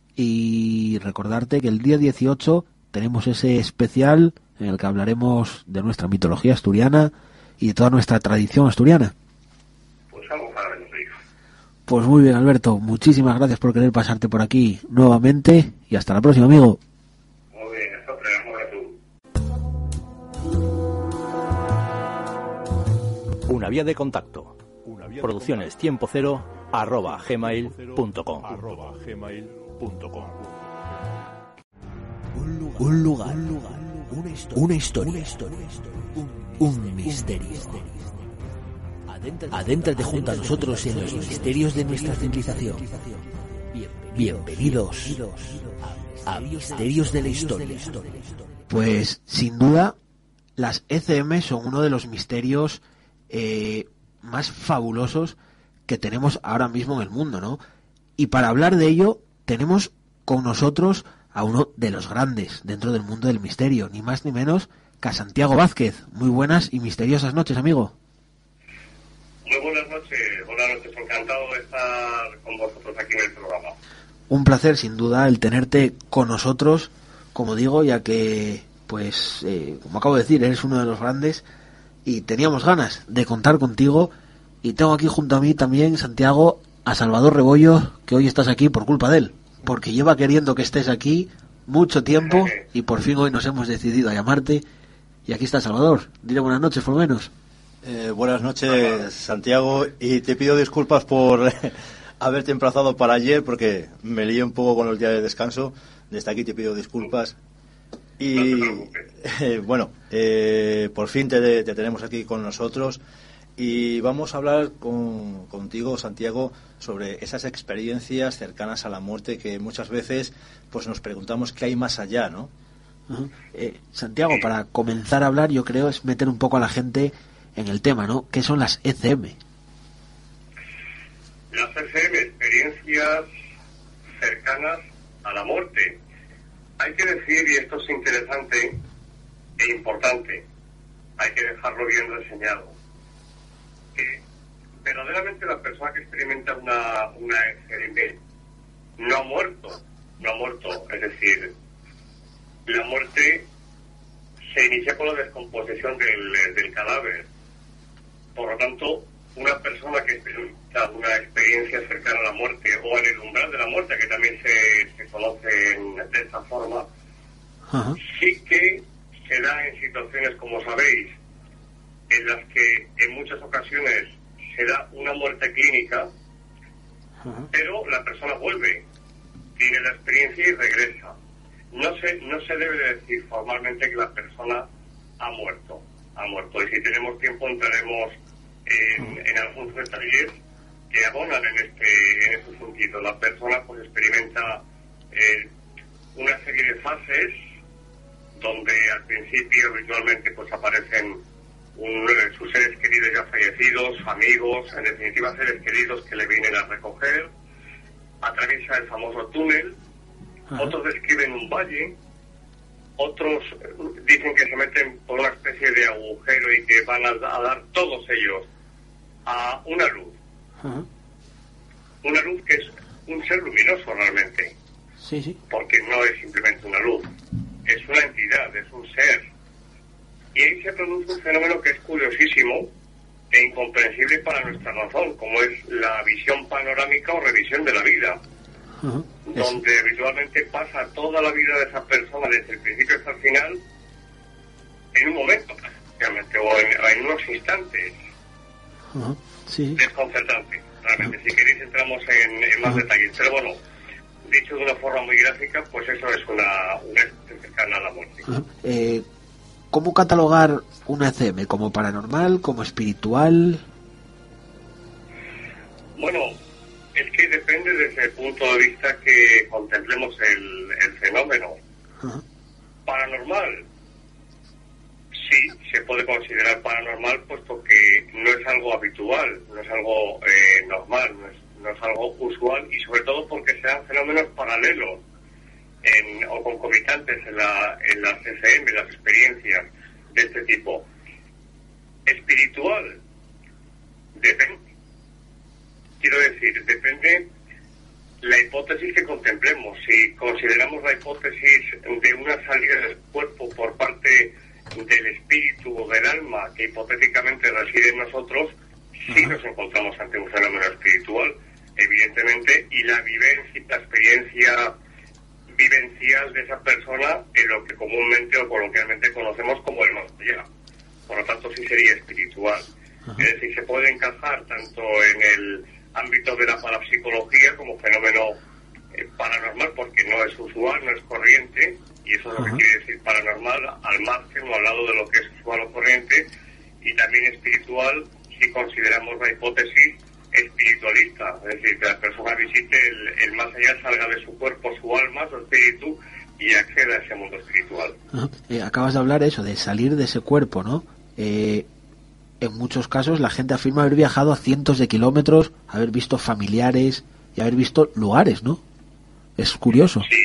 y recordarte que el día 18 tenemos ese especial en el que hablaremos de nuestra mitología asturiana y de toda nuestra tradición asturiana. Pues algo para vernos, hijo. Pues muy bien, Alberto, muchísimas gracias por querer pasarte por aquí nuevamente y hasta la próxima, amigo. Muy bien, hasta luego. Una vía de contacto. Producciones Tiempo Cero @gmail.com. Un lugar una historia, un misterio. Adéntrate junto a nosotros en los misterios de nuestra civilización. Bienvenidos a Misterios de la Historia. Pues sin duda las ECM son uno de los misterios más fabulosos que tenemos ahora mismo en el mundo, ¿no? Y para hablar de ello tenemos con nosotros a uno de los grandes dentro del mundo del misterio, ni más ni menos que a Santiago Vázquez. Muy buenas y misteriosas noches, amigo. Muy buenas noches, encantado de estar con vosotros aquí en el programa. Un placer, sin duda, el tenerte con nosotros, como digo, ya que, pues, como acabo de decir, eres uno de los grandes y teníamos ganas de contar contigo. Y tengo aquí junto a mí también, Santiago, a Salvador Rebollo, que hoy estás aquí por culpa de él, porque lleva queriendo que estés aquí mucho tiempo y por fin hoy nos hemos decidido a llamarte. Y aquí está Salvador. Dile buenas noches, por lo menos. Buenas noches, Santiago, y te pido disculpas por haberte emplazado para ayer, porque me lié un poco con los días de descanso. Desde aquí te pido disculpas. Y bueno, por fin te tenemos aquí con nosotros y vamos a hablar contigo, Santiago, sobre esas experiencias cercanas a la muerte que muchas veces pues nos preguntamos qué hay más allá, ¿no? Uh-huh. Santiago, para comenzar a hablar, yo creo es meter un poco a la gente en el tema, ¿no? ¿Qué son las ECM? Las ECM, experiencias cercanas a la muerte. Hay que decir, y esto es interesante e importante, hay que dejarlo bien reseñado, que verdaderamente la persona que experimenta una ECM no ha muerto, es decir, la muerte se inicia con la descomposición del cadáver. Por lo tanto, una persona que experimenta una experiencia cercana a la muerte o en el umbral de la muerte, que también se conoce de esta forma, uh-huh, sí que se da en situaciones, como sabéis, en las que en muchas ocasiones se da una muerte clínica, uh-huh, pero la persona vuelve, tiene la experiencia y regresa. No se debe de decir formalmente que la persona ha muerto. Y si tenemos tiempo entraremos en algunos detalles que abonan en ese sentido. La persona pues experimenta una serie de fases donde al principio habitualmente pues aparecen sus seres queridos ya fallecidos, amigos, en definitiva seres queridos que le vienen a recoger. Atraviesa el famoso túnel. Ajá. Otros describen un valle, otros dicen que se meten por una especie de agujero y que van a dar todos ellos a una luz. Ajá. Una luz que es un ser luminoso realmente. Sí, sí. Porque no es simplemente una luz, es una entidad, es un ser. Y ahí se produce un fenómeno que es curiosísimo e incomprensible para nuestra razón, como es la visión panorámica o revisión de la vida. Uh-huh. Donde habitualmente pasa toda la vida de esa persona desde el principio hasta el final en un momento prácticamente o en unos instantes. Uh-huh. Sí. Desconcertante realmente. Uh-huh. Si queréis entramos en más detalles, pero bueno, dicho de una forma muy gráfica, pues eso es una experiencia cercana a la muerte. Uh-huh. ¿Cómo catalogar una ECM? ¿Como paranormal? ¿Como espiritual? Bueno, es que depende desde el punto de vista que contemplemos el fenómeno. Uh-huh. Paranormal, sí, se puede considerar paranormal, puesto que no es algo habitual, no es algo normal, no es algo usual, y sobre todo porque se dan fenómenos paralelos o concomitantes en las ECM, las experiencias de este tipo. Espiritual, depende. Quiero decir, depende la hipótesis que contemplemos. Si consideramos la hipótesis de una salida del cuerpo por parte del espíritu o del alma que hipotéticamente reside en nosotros, sí nos encontramos ante un fenómeno espiritual, evidentemente, y la vivencia, la experiencia vivencial de esa persona en lo que comúnmente o coloquialmente conocemos como el más allá. Por lo tanto, sí sería espiritual. Es decir, se puede encajar tanto en el ámbito de la parapsicología como fenómeno paranormal, porque no es usual, no es corriente, y eso es lo que quiere decir paranormal, al margen o al lado de lo que es usual o corriente, y también espiritual si consideramos la hipótesis espiritualista, es decir, que la persona visite el más allá, salga de su cuerpo, su alma, su espíritu, y acceda a ese mundo espiritual. Acabas de hablar eso, de salir de ese cuerpo, ¿no? En muchos casos la gente afirma haber viajado a cientos de kilómetros, haber visto familiares y haber visto lugares, ¿no? Es curioso. Sí.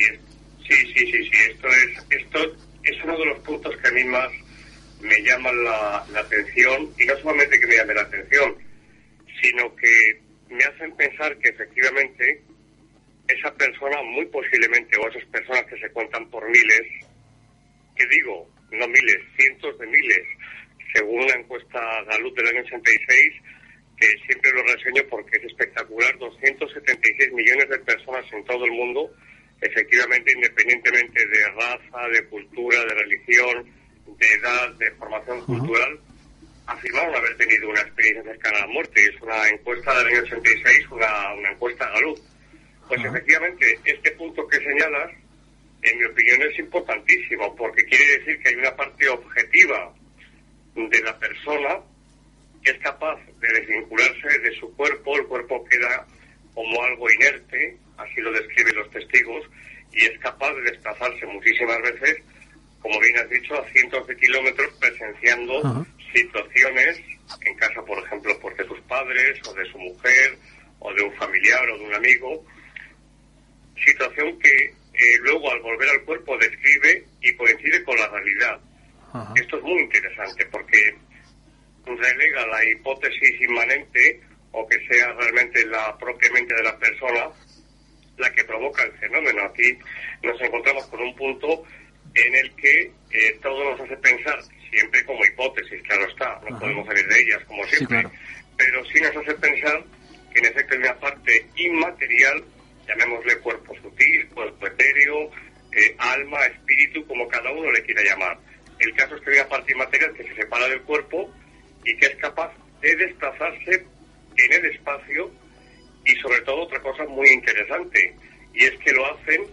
Esto es uno de los puntos que a mí más me llaman la atención, y no solamente que me llame la atención, sino que me hacen pensar que efectivamente esa persona, muy posiblemente, o esas personas que se cuentan por miles, que digo, no miles, cientos de miles, según una encuesta Gallup del año 86, que siempre lo reseño porque es espectacular, 276 millones de personas en todo el mundo, efectivamente, independientemente de raza, de cultura, de religión, de edad, de formación cultural, afirmaron haber tenido una experiencia cercana a la muerte. Es una encuesta del año 86, una encuesta Gallup. Pues efectivamente, este punto que señalas, en mi opinión, es importantísimo, porque quiere decir que hay una parte objetiva de la persona que es capaz de desvincularse de su cuerpo. El cuerpo queda como algo inerte, así lo describen los testigos, y es capaz de desplazarse muchísimas veces, como bien has dicho, a cientos de kilómetros, presenciando situaciones en casa, por ejemplo, pues de sus padres, o de su mujer, o de un familiar, o de un amigo, situación que luego al volver al cuerpo describe y coincide con la realidad. Esto es muy interesante porque relega la hipótesis inmanente, o que sea realmente la propia mente de la persona la que provoca el fenómeno. Aquí nos encontramos con un punto en el que todo nos hace pensar, siempre como hipótesis, claro está, no podemos salir de ellas como siempre, sí, claro, pero sí nos hace pensar que en efecto hay una parte inmaterial, llamémosle cuerpo sutil, cuerpo etéreo, alma, espíritu, como cada uno le quiera llamar. El caso es que hay una parte inmaterial que se separa del cuerpo y que es capaz de desplazarse en el espacio, y sobre todo otra cosa muy interesante, y es que lo hacen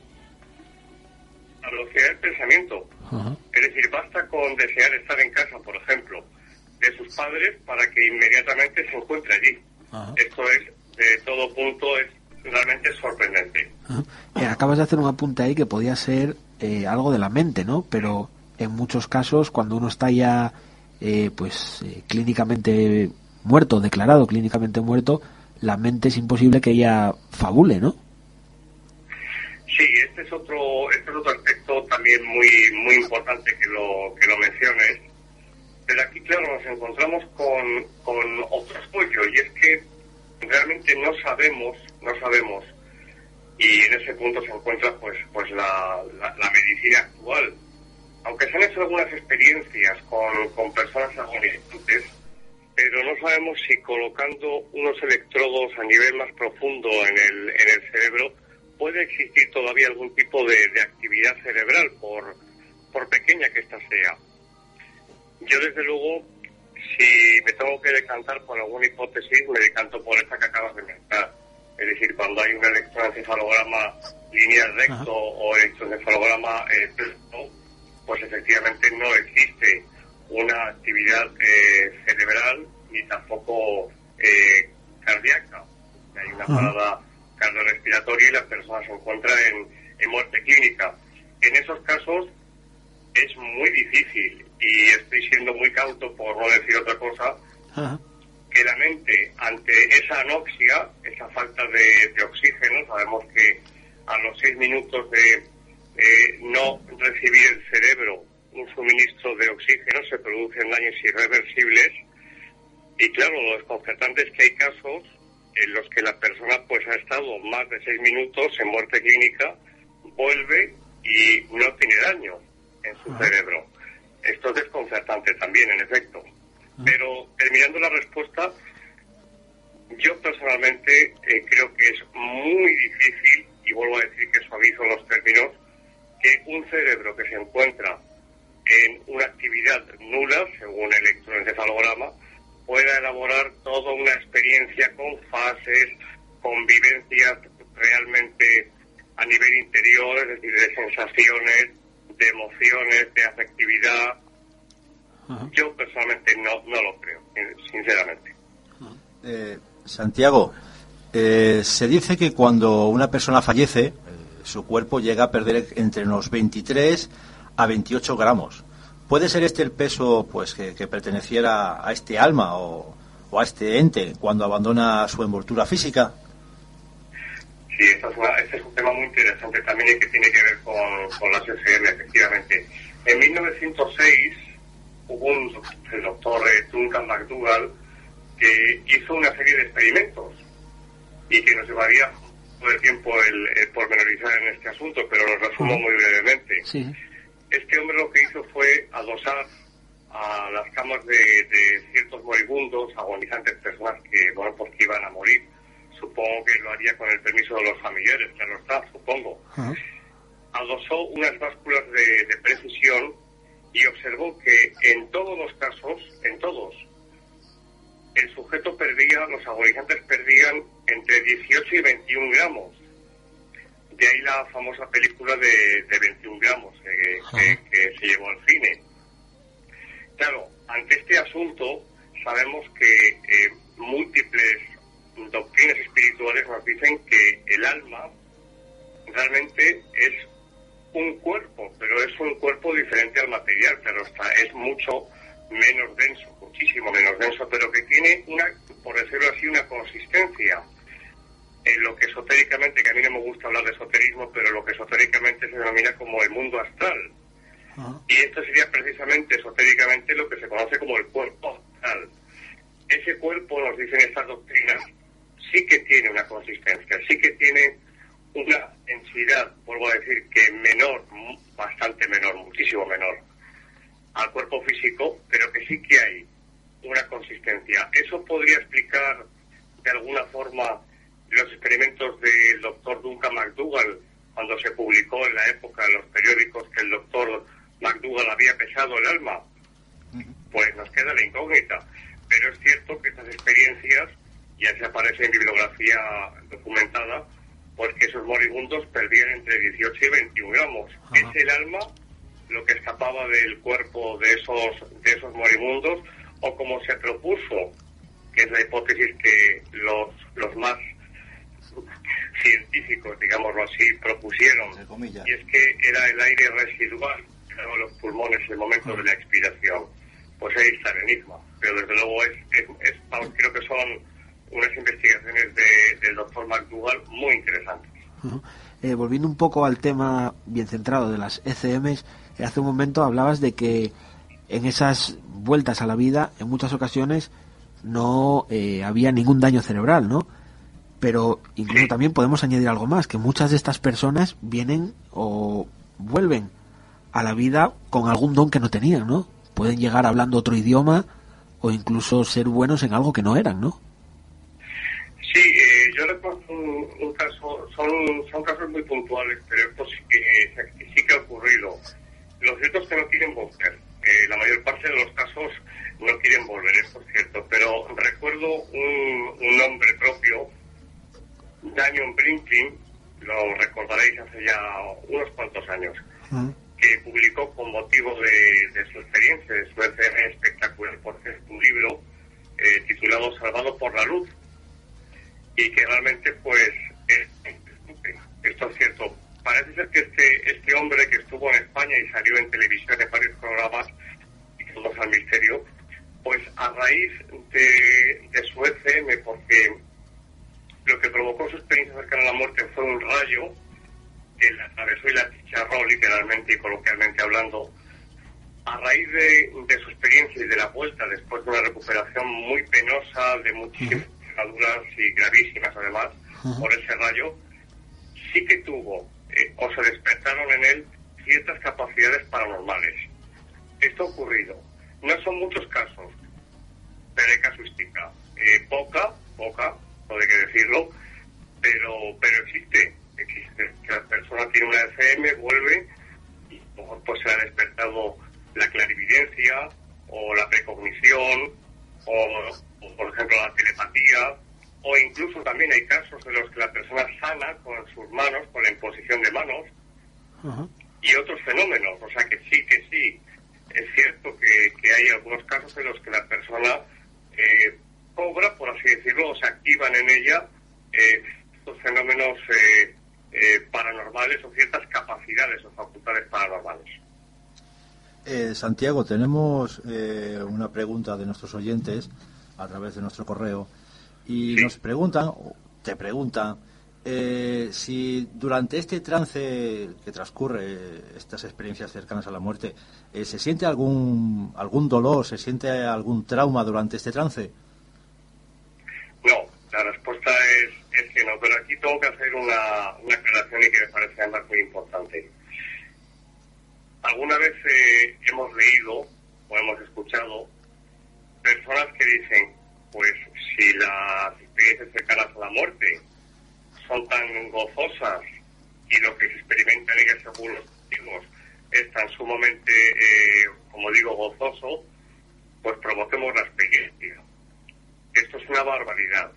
a velocidad del pensamiento. Es decir, basta con desear estar en casa, por ejemplo, de sus padres para que inmediatamente se encuentre allí. Esto es, de todo punto, es realmente sorprendente. Acabas de hacer un apunte ahí que podía ser algo de la mente, ¿no? Pero en muchos casos, cuando uno está ya clínicamente muerto, declarado clínicamente muerto, la mente es imposible que ella fabule, ¿no? Sí, este es otro aspecto también muy importante que lo menciones. Pero aquí, claro, nos encontramos con otro apoyo, y es que realmente no sabemos, y en ese punto se encuentra pues la medicina actual. Aunque se han hecho algunas experiencias con personas agonizantes, pero no sabemos si colocando unos electrodos a nivel más profundo en el cerebro puede existir todavía algún tipo de actividad cerebral, por pequeña que ésta sea. Yo, desde luego, si me tengo que decantar por alguna hipótesis, me decanto por esta que acabas de mencionar. Es decir, cuando hay un electroencefalograma lineal recto o electroencefalograma plano, pues efectivamente no existe una actividad cerebral ni tampoco cardíaca. Hay una parada cardiorrespiratoria y la persona se encuentra en muerte clínica. En esos casos es muy difícil, y estoy siendo muy cauto por no decir otra cosa, que la mente, ante esa anoxia, esa falta de oxígeno, sabemos que a los 6 minutos de no recibir el cerebro un suministro de oxígeno se producen daños irreversibles. Y claro, lo desconcertante es que hay casos en los que la persona pues ha estado más de 6 minutos en muerte clínica, vuelve y no tiene daño en su cerebro. Esto es desconcertante también, en efecto. Pero, terminando la respuesta, yo personalmente creo que es muy difícil, y vuelvo a decir que suavizo los términos, que un cerebro que se encuentra en una actividad nula, según el electroencefalograma, pueda elaborar toda una experiencia con fases, con vivencias realmente a nivel interior, es decir, de sensaciones, de emociones, de afectividad. Yo personalmente no lo creo, sinceramente. Santiago, se dice que cuando una persona fallece, su cuerpo llega a perder entre unos 23 a 28 gramos. ¿Puede ser este el peso pues que perteneciera a este alma o a este ente cuando abandona su envoltura física? Sí, este es un tema muy interesante también y que tiene que ver con las SM, efectivamente. En 1906 hubo el doctor Duncan McDougall que hizo una serie de experimentos y que nos llevaría todo el tiempo el pormenorizar en este asunto, pero lo resumo muy brevemente. Sí. Este hombre lo que hizo fue adosar a las camas de ciertos moribundos, agonizantes, personas que, bueno, porque iban a morir. Supongo que lo haría con el permiso de los familiares, claro está, supongo. Adosó unas básculas de precisión y observó que en todos los casos, en todos, el sujeto perdía, los agonizantes perdían entre 18 y 21 gramos. De ahí la famosa película de 21 gramos que se llevó al cine. Claro, ante este asunto sabemos que múltiples doctrinas espirituales nos dicen que el alma realmente es un cuerpo, pero es un cuerpo diferente al material, pero es mucho menos denso, muchísimo menos denso, pero que tiene una, por decirlo así, una consistencia en lo que esotéricamente, que a mí no me gusta hablar de esoterismo, pero lo que esotéricamente se denomina como el mundo astral. Y esto sería precisamente esotéricamente lo que se conoce como el cuerpo astral. Ese cuerpo, nos dicen estas doctrinas, sí que tiene una consistencia, sí que tiene una densidad, vuelvo a decir, que menor, bastante menor, muchísimo menor al cuerpo físico, pero que sí que hay una consistencia. Eso podría explicar de alguna forma los experimentos del doctor Duncan McDougall cuando se publicó en la época en los periódicos que el doctor McDougall había pesado el alma. Pues nos queda la incógnita, pero es cierto que estas experiencias ya se aparece en bibliografía documentada, pues que esos moribundos perdían entre 18 y 21 gramos. Es el alma lo que escapaba del cuerpo de esos moribundos, o como se propuso, que es la hipótesis que los más científicos, digámoslo así, propusieron, y es que era el aire residual que daba los pulmones en el momento de la expiración. Pues ahí está el enigma, pero desde luego creo que son unas investigaciones del doctor McDougall muy interesantes. Volviendo un poco al tema bien centrado de las ECMs, hace un momento hablabas de que en esas vueltas a la vida, en muchas ocasiones, no había ningún daño cerebral, ¿no? Pero incluso también podemos añadir algo más, que muchas de estas personas vienen o vuelven a la vida con algún don que no tenían, ¿no? Pueden llegar hablando otro idioma o incluso ser buenos en algo que no eran, ¿no? Sí, yo recuerdo un caso, son casos muy puntuales, pero esto sí que ha ocurrido. Lo cierto es que no quieren volver. La mayor parte de los casos no quieren volver, esto es cierto, pero recuerdo un nombre propio, Daniel Brinkley, lo recordaréis hace ya unos cuantos años, que publicó con motivo de su experiencia, de su ECM espectacular, porque es un libro titulado Salvado por la Luz, y que realmente pues esto es cierto. Parece ser que este hombre que estuvo en España y salió en televisión en varios programas y todos al misterio, pues a raíz de su ECM, porque lo que provocó su experiencia cercana a la muerte fue un rayo que la atravesó y la chicharró literalmente y coloquialmente hablando. A raíz de su experiencia y de la vuelta, después de una recuperación muy penosa, de muchísimas quemaduras y gravísimas además, por ese rayo, sí que tuvo o se despertaron en él ciertas capacidades paranormales. Esto ha ocurrido. No son muchos casos, pero hay casuística. Poca, no hay que decirlo, pero existe. Que la persona tiene una ECM, vuelve y a lo mejor pues se ha despertado la clarividencia o la precognición o por ejemplo la telepatía, o incluso también hay casos en los que la persona sana con sus manos, con la imposición de manos, y otros fenómenos. O sea que sí, es cierto que hay algunos casos en los que la persona cobra, por así decirlo, o se activan en ella estos fenómenos paranormales o ciertas capacidades o facultades paranormales. Santiago, tenemos una pregunta de nuestros oyentes a través de nuestro correo y nos preguntan, te preguntan, si durante este trance que transcurre, estas experiencias cercanas a la muerte, ¿se siente algún dolor, se siente algún trauma durante este trance? No, la respuesta es que no, pero aquí tengo que hacer una aclaración y que me parece además muy importante. Alguna vez hemos leído o hemos escuchado personas que dicen, pues si las experiencias cercanas a la muerte son tan gozosas y lo que se experimenta en ellas según los testigos es tan sumamente, como digo, gozoso, pues provoquemos la experiencia. Esto es una barbaridad.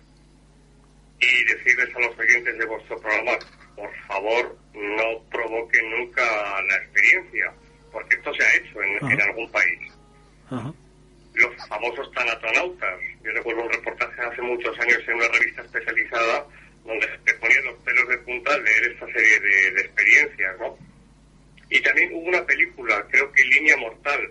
Y decirles a los oyentes de vuestro programa, por favor, no provoquen nunca la experiencia, porque esto se ha hecho en algún país. Ajá. Los famosos tanatonautas. Yo recuerdo un reportaje hace muchos años en una revista especializada donde se ponían los pelos de punta al leer esta serie de experiencias, ¿no? Y también hubo una película, creo que Línea Mortal,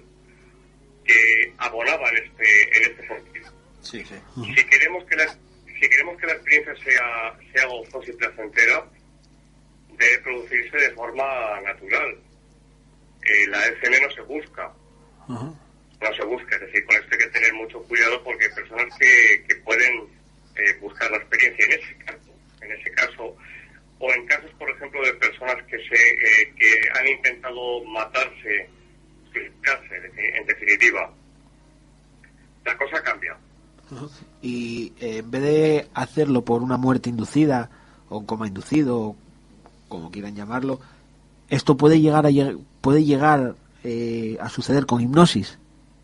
que abonaba en este sentido. Sí. Si queremos que la experiencia sea gozosa y placentera, debe producirse de forma natural. La escena no se busca. Ajá. No se busca, es decir, con esto hay que tener mucho cuidado porque hay personas que pueden buscar la experiencia en ese caso, o en casos, por ejemplo, de personas que han intentado matarse, suicidarse, en definitiva. La cosa cambia. Y en vez de hacerlo por una muerte inducida o un coma inducido, o como quieran llamarlo, esto puede llegar a suceder con hipnosis.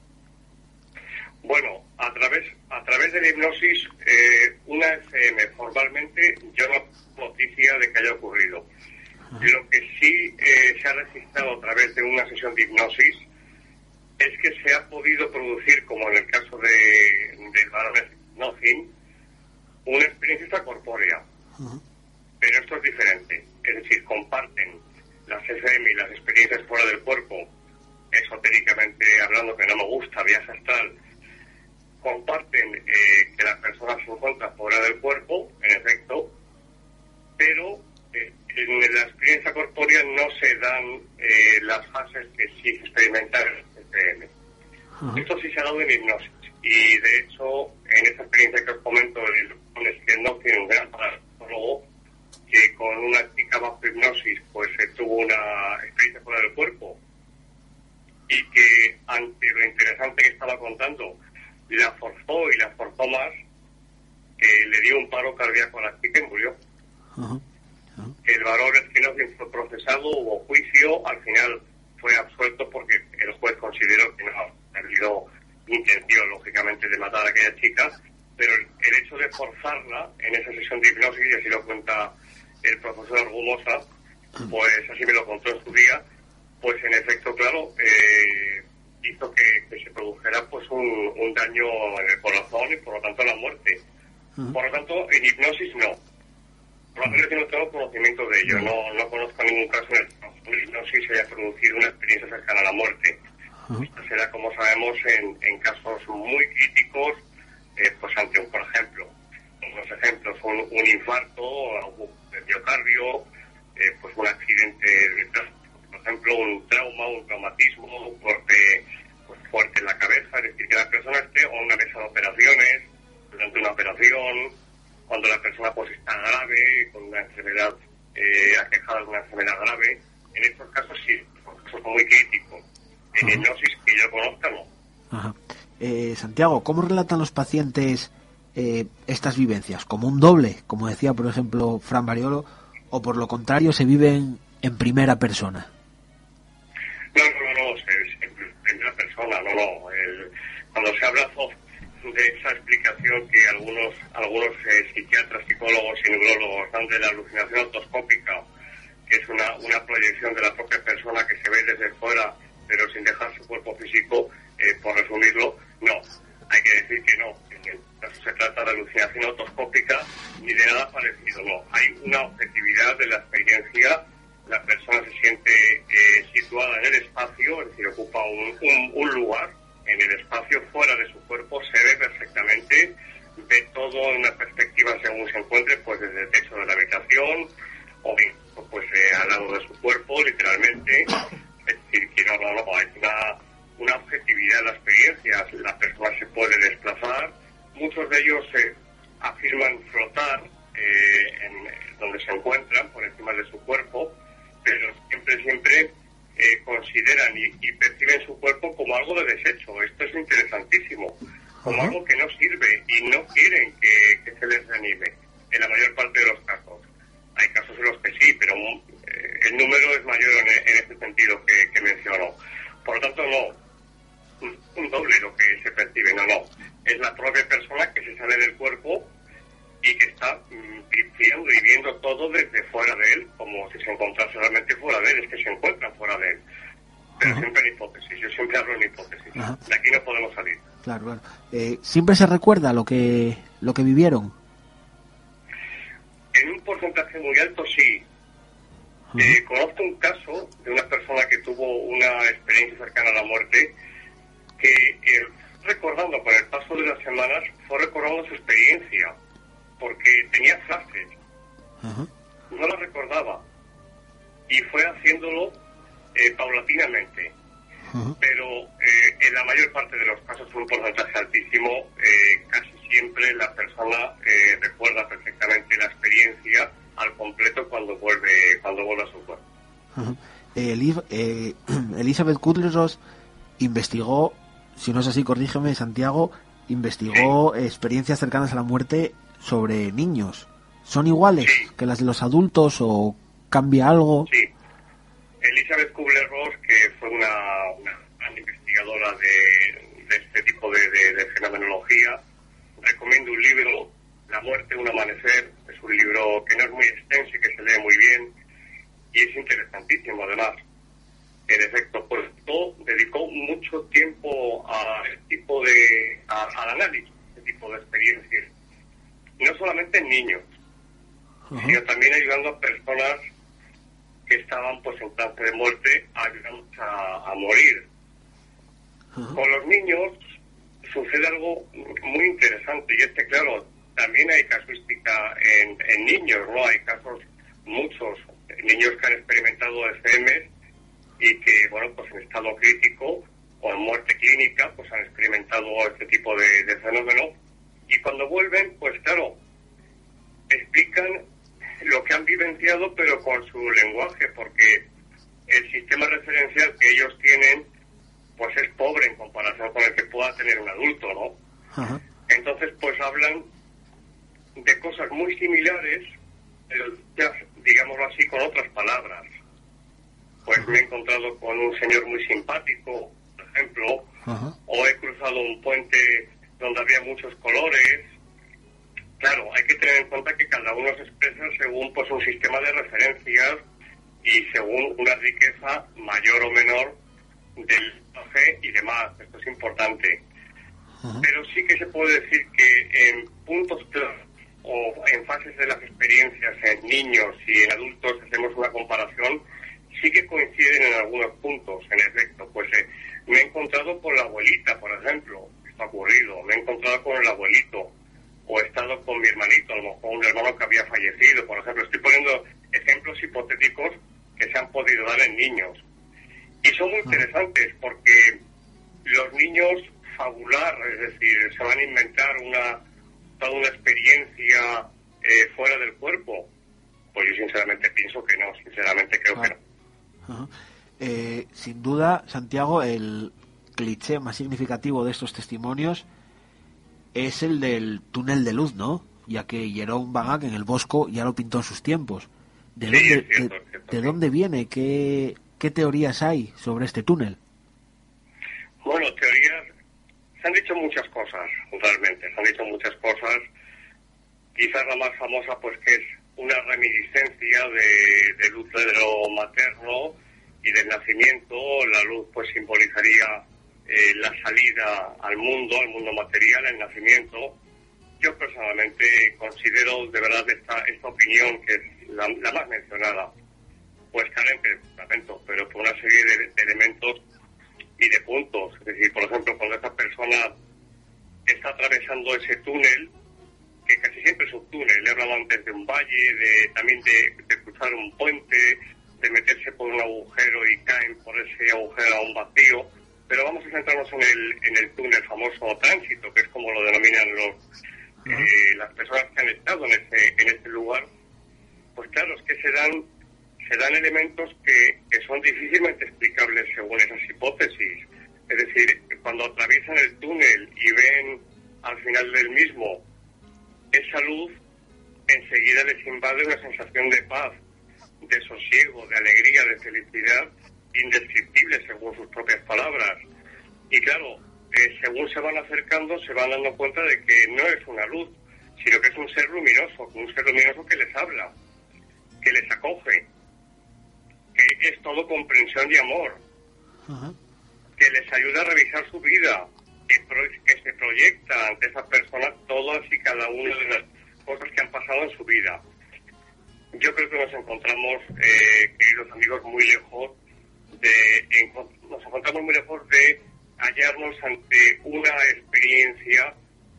Bueno, a través de la hipnosis, una FM formalmente yo no tengo noticia de que haya ocurrido. Lo que sí se ha registrado a través de una sesión de hipnosis es que se ha podido producir, como en el caso del varón Nocin, una experiencia extracorpórea. Pero esto es diferente. Es decir, comparten las FM y las experiencias fuera del cuerpo, esotéricamente hablando, que no me gusta, viaje astral, comparten que la persona se encuentra fuera del cuerpo, en efecto, pero en la experiencia corpórea no se dan las fases que sí se experimentan en el FM. Esto sí se ha dado en hipnosis, y de hecho, en esa experiencia que os comento, es que no tiene un gran parólogo que con una chica bajo hipnosis pues tuvo una experiencia fuera del cuerpo, y que ante lo interesante que estaba contando, la forzó más, le dio un paro cardíaco a la chica y murió. El varón Esquinoz fue procesado, hubo juicio, al final fue absuelto porque el juez consideró que no ha habido intención, lógicamente, de matar a aquella chica, pero el hecho de forzarla en esa sesión de hipnosis, y así lo cuenta el profesor Argumosa, pues así me lo contó en su día, pues en efecto, claro, hizo que se produjera pues un daño en el corazón y por lo tanto la muerte. Por lo tanto, en hipnosis no. Por lo menos yo no tengo conocimiento de ello. No conozco ningún caso en el que en hipnosis se haya producido una experiencia cercana a la muerte. Esto será, como sabemos, en casos muy críticos, pues ante por ejemplo, unos ejemplos, un infarto, un miocardio, pues un accidente de tráfico, por ejemplo, un trauma, un traumatismo, un corte pues, fuerte en la cabeza, es decir, que la persona esté o en una mesa de operaciones, durante una operación, cuando la persona pues está grave, con una enfermedad, aquejada de una enfermedad grave. En estos casos sí, porque son muy críticos. En hipnosis que yo conozca, no. Santiago, ¿cómo relatan los pacientes estas vivencias? ¿Como un doble, como decía por ejemplo Fran Bariolo, o por lo contrario se viven en primera persona? No, en primera persona, cuando se habla de esa explicación que algunos psiquiatras, psicólogos y neurólogos dan de la alucinación autoscópica, que es una proyección de la propia persona desde fuera, pero sin dejar su cuerpo físico, por resumirlo, no. Hay que decir que no, no se trata de alucinación autoscópica ni de nada parecido, no. Hay una objetividad de la experiencia, la persona se siente situada en el espacio, es decir, ocupa un lugar en el espacio fuera de su cuerpo, se ve perfectamente, ve todo en una perspectiva según se encuentre, pues desde el techo de la habitación, o bien, pues al lado de su cuerpo, literalmente. Es decir, que no, hay una objetividad de la experiencia, la persona se puede desplazar, muchos de ellos afirman flotar en donde se encuentran, por encima de su cuerpo, pero siempre consideran y perciben su cuerpo como algo de desecho. Esto es interesantísimo, como algo que no sirve y no quieren que se les reanime, en la mayor parte de los casos. Hay casos en los que sí, pero el número es mayor en este sentido que menciono. Por lo tanto, no, un doble lo que se percibe, no. Es la propia persona que se sale del cuerpo y que está viendo y viendo todo desde fuera de él, como si se encontrase realmente fuera de él, es que se encuentran fuera de él. Pero siempre en hipótesis, yo siempre hablo en hipótesis. De aquí no podemos salir. Claro. ¿Siempre se recuerda lo que vivieron? En un porcentaje muy alto, sí. Conozco un caso de una persona que tuvo una experiencia cercana a la muerte, que recordando con el paso de las semanas, fue recordando su experiencia, porque tenía flashes, no la recordaba, y fue haciéndolo paulatinamente, pero en la mayor parte de los casos, un porcentaje altísimo, casi siempre la persona recuerda perfectamente la experiencia al completo cuando vuelve a su cuerpo. Elizabeth Kubler-Ross investigó, si no es así, corrígeme, Santiago, investigó experiencias cercanas a la muerte sobre niños. ¿Son iguales que las de los adultos o cambia algo? Sí. Elizabeth Kubler-Ross, que fue una gran investigadora de este tipo de fenomenología, recomiendo un libro, La muerte, un amanecer. Es un libro que no es muy extenso y que se lee muy bien y es interesantísimo además. En efecto, pues dedicó mucho tiempo a al análisis de este tipo de experiencias, no solamente en niños, sino también ayudando a personas que estaban pues en trance de muerte, ayudándolos a morir. Con los niños sucede algo muy interesante, y es que, claro, también hay casuística en niños, ¿no? Hay casos, muchos niños que han experimentado ECM y que, bueno, pues en estado crítico o en muerte clínica, pues han experimentado este tipo de fenómeno, y cuando vuelven, pues claro, explican lo que han vivenciado, pero con su lenguaje, porque el sistema referencial que ellos tienen, pues es pobre en comparación con el que pueda tener un adulto, ¿no? Entonces, pues hablan de cosas muy similares, pero ya, digámoslo así, con otras palabras. Pues me he encontrado con un señor muy simpático, por ejemplo, o he cruzado un puente donde había muchos colores. Claro, hay que tener en cuenta que cada uno se expresa según pues un sistema de referencias y según una riqueza mayor o menor del lenguaje y demás. Esto es importante. Pero sí que se puede decir que en puntos claros o en fases de las experiencias en niños y en adultos hacemos una comparación, sí que coinciden en algunos puntos, en efecto. Pues me he encontrado con la abuelita, por ejemplo, esto ha ocurrido, me he encontrado con el abuelito, o he estado con mi hermanito, a lo mejor un hermano que había fallecido, por ejemplo. Estoy poniendo ejemplos hipotéticos que se han podido dar en niños. Y son muy interesantes porque los niños fabular, es decir, se van a inventar toda una experiencia fuera del cuerpo. Pues yo sinceramente pienso que no, sinceramente creo que no. Sin duda, Santiago, el cliché más significativo de estos testimonios es el del túnel de luz, ¿no? Ya que Jerome Van Ack en El Bosco ya lo pintó en sus tiempos. ¿De dónde viene? ¿Qué teorías hay sobre este túnel? Bueno, teorías... Se han dicho muchas cosas, realmente. Se han dicho muchas cosas. Quizás la más famosa, pues que es una reminiscencia del útero materno y del nacimiento. La luz pues simbolizaría la salida al mundo material, el nacimiento. Yo personalmente considero de verdad esta opinión, que es la más mencionada, pues carente de fundamento, pero por una serie de elementos y de puntos. Es decir, por ejemplo, cuando esta persona está atravesando ese túnel, que casi siempre es un túnel, he hablado antes de un valle, también de cruzar un puente, de meterse por un agujero y caen por ese agujero a un vacío, pero vamos a centrarnos en el túnel famoso tránsito, que es como lo denominan las personas que han estado en ese lugar. Pues claro, es que se dan elementos que son difícilmente explicables según esas hipótesis. Es decir, cuando atraviesan el túnel y ven al final del mismo esa luz, enseguida les invade una sensación de paz, de sosiego, de alegría, de felicidad, indescriptible según sus propias palabras. Y claro, según se van acercando, se van dando cuenta de que no es una luz, sino que es un ser luminoso que les habla, que les acoge, que es todo comprensión y amor, que les ayuda a revisar su vida, que se proyecta ante esas personas todas y cada una de las cosas que han pasado en su vida. Yo creo que nos encontramos, queridos amigos, muy lejos de hallarnos ante una experiencia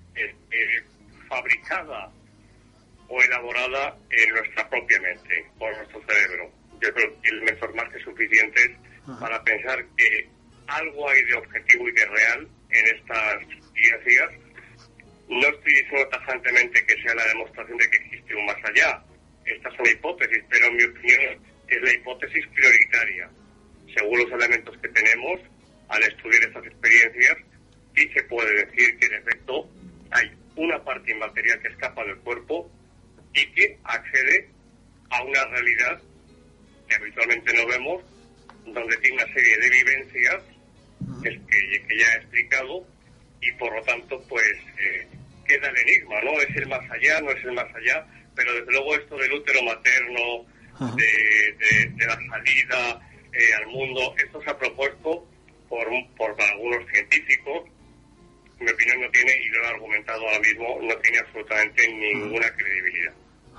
fabricada o elaborada en nuestra propia mente, por nuestro cerebro. Yo creo que elementos más que suficientes para pensar que algo hay de objetivo y de real en estas experiencias. No estoy diciendo tajantemente que sea la demostración de que existe un más allá. Esta es una hipótesis, pero en mi opinión es la hipótesis prioritaria. Según los elementos que tenemos, al estudiar estas experiencias, sí se puede decir que en efecto hay una parte inmaterial que escapa del cuerpo y que accede a una realidad que habitualmente no vemos, donde tiene una serie de vivencias que ya he explicado, y por lo tanto pues queda el enigma, ¿no? ¿Es el más allá? ¿No es el más allá? Pero desde luego esto del útero materno, de la salida al mundo, esto se ha propuesto por algunos científicos. Mi opinión no tiene, y lo he argumentado ahora mismo, no tiene absolutamente ninguna credibilidad.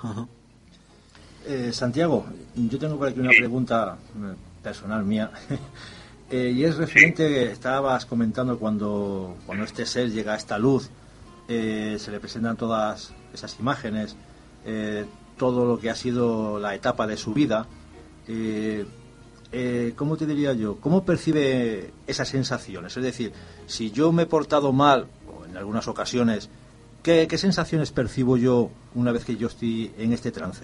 Santiago, yo tengo por aquí una pregunta personal mía. Y es referente, estabas comentando cuando este ser llega a esta luz, se le presentan todas esas imágenes, todo lo que ha sido la etapa de su vida. ¿Cómo te diría yo? ¿Cómo percibe esas sensaciones? Es decir, si yo me he portado mal, o en algunas ocasiones, ¿qué sensaciones percibo yo una vez que yo estoy en este trance?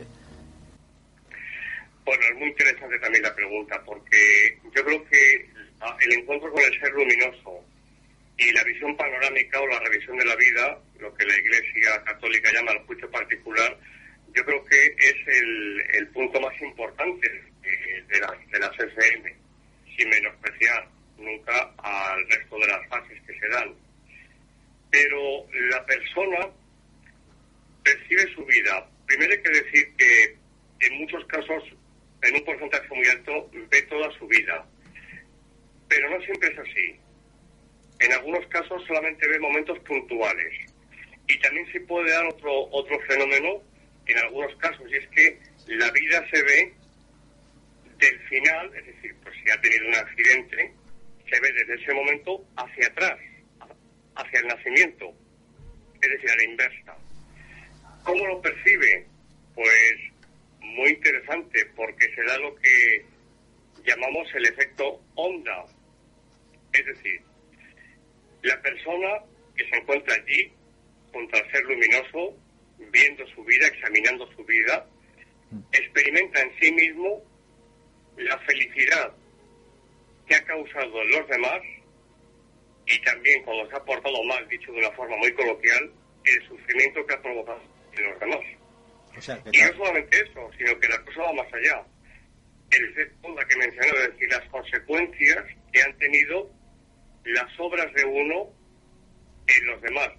Bueno, es muy interesante también la pregunta, porque yo creo que el encuentro con el ser luminoso y la visión panorámica o la revisión de la vida, lo que la Iglesia Católica llama el juicio particular, yo creo que es el punto más importante de las FM, sin menospreciar nunca al resto de las fases que se dan. Pero la persona percibe su vida. Primero hay que decir que en muchos casos, en un porcentaje muy alto, ve toda su vida. Pero no siempre es así. En algunos casos solamente ve momentos puntuales. Y también se puede dar otro fenómeno en algunos casos, y es que la vida se ve del final, es decir, pues si ha tenido un accidente, se ve desde ese momento hacia atrás, hacia el nacimiento, es decir, a la inversa. ¿Cómo lo percibe? Pues muy interesante, porque se da lo que llamamos el efecto onda. Es decir, la persona que se encuentra allí, junto al ser luminoso, viendo su vida, examinando su vida, experimenta en sí mismo la felicidad que ha causado en los demás, y también, cuando se ha portado mal, dicho de una forma muy coloquial, el sufrimiento que ha provocado en los demás. O sea, y no solamente eso, sino que la cosa va más allá. El efecto que mencioné, es decir, las consecuencias que han tenido las obras de uno en los demás.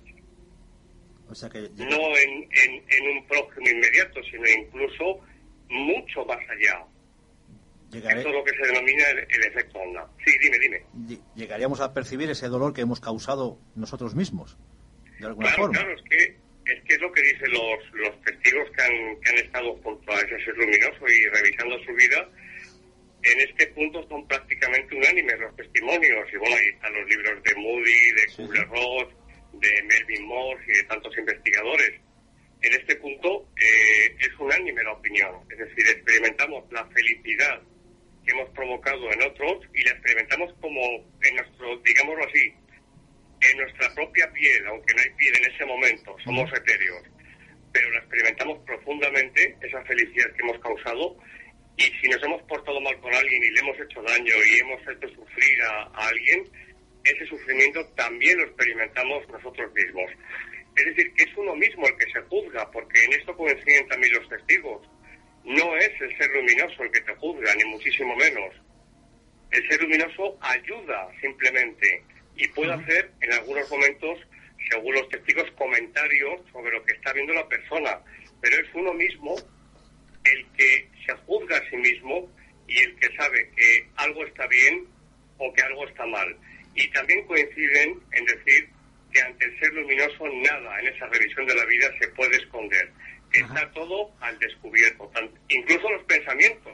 O sea que no en un prójimo inmediato, sino incluso mucho más allá. Esto es lo que se denomina el efecto onda. Sí, dime. ¿Llegaríamos a percibir ese dolor que hemos causado nosotros mismos? De alguna forma. Claro, es que es lo que dicen los testigos que han estado junto a ese ser luminoso y revisando su vida. En este punto son prácticamente unánimes los testimonios. Y bueno, ahí están los libros de Moody, de Kubler-Ross, de Melvin Morse y de tantos investigadores. En este punto es unánime la opinión. Es decir, experimentamos la felicidad que hemos provocado en otros y la experimentamos como en nuestro, digámoslo así, en nuestra propia piel, aunque no hay piel en ese momento, somos etéreos, pero la experimentamos profundamente, esa felicidad que hemos causado, y si nos hemos portado mal con alguien y le hemos hecho daño y hemos hecho sufrir a alguien, ese sufrimiento también lo experimentamos nosotros mismos. Es decir, que es uno mismo el que se juzga, porque en esto coinciden también los testigos. No es el ser luminoso el que te juzga, ni muchísimo menos. El ser luminoso ayuda simplemente y puede hacer en algunos momentos, según los testigos, comentarios sobre lo que está viendo la persona, pero es uno mismo el que se juzga a sí mismo y el que sabe que algo está bien o que algo está mal. Y también coinciden en decir que ante el ser luminoso nada en esa revisión de la vida se puede esconder. Está todo al descubierto, incluso los pensamientos.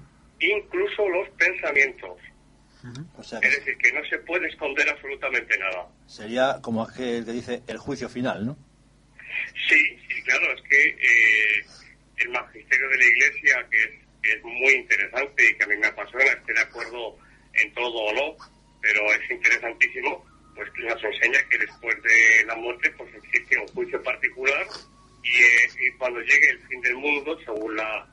Incluso los pensamientos. O sea, es decir, que no se puede esconder absolutamente nada. Sería como aquel que dice el juicio final, ¿no? Sí, claro, es que el magisterio de la Iglesia, que es muy interesante y que a mí me apasiona, estoy de acuerdo en todo o no, pero es interesantísimo, pues que nos enseña que después de la muerte pues existe un juicio particular y cuando llegue el fin del mundo, según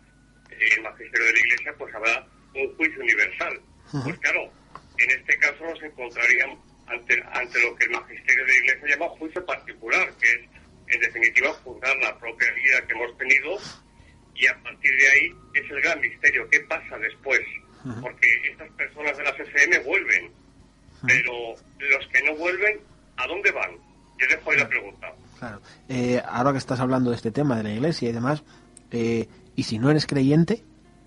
el magisterio de la Iglesia, pues habrá un juicio universal. Pues claro, en este caso nos encontraríamos ante lo que el magisterio de la Iglesia llama juicio particular, que es, en definitiva, juzgar la propia vida que hemos tenido, y a partir de ahí es el gran misterio. ¿Qué pasa después? Porque estas personas de las FM vuelven, pero los que no vuelven, ¿a dónde van? Yo dejo ahí la pregunta. Claro. Ahora que estás hablando de este tema de la Iglesia y demás, ¿y si no eres creyente?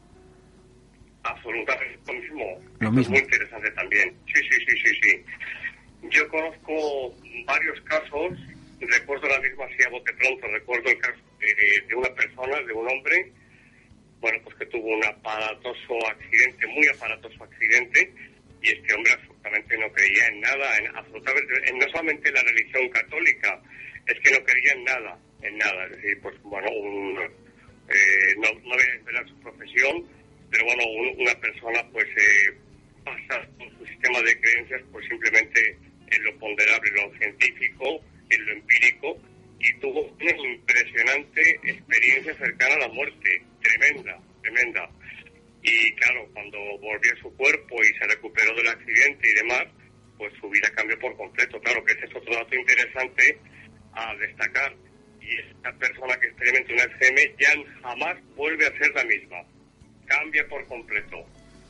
Absolutamente lo mismo. Lo mismo. Es muy interesante también. Sí. Yo conozco varios casos, recuerdo la misma así a bote pronto, recuerdo el caso de una persona, de un hombre, bueno, pues que tuvo un muy aparatoso accidente, y este hombre absolutamente no creía en nada, no solamente en la religión católica, es que no creía en nada, es decir, pues bueno, no voy a desvelar su profesión, pero bueno, una persona pues basa con su sistema de creencias pues simplemente en lo ponderable, en lo científico, en lo empírico, y tuvo una impresionante experiencia cercana a la muerte, tremenda. Y claro, cuando volvió a su cuerpo y se recuperó del accidente y demás, pues su vida cambió por completo. Claro que ese es otro dato interesante a destacar. Y esta persona que experimenta una FM ya jamás vuelve a ser la misma. Cambia por completo.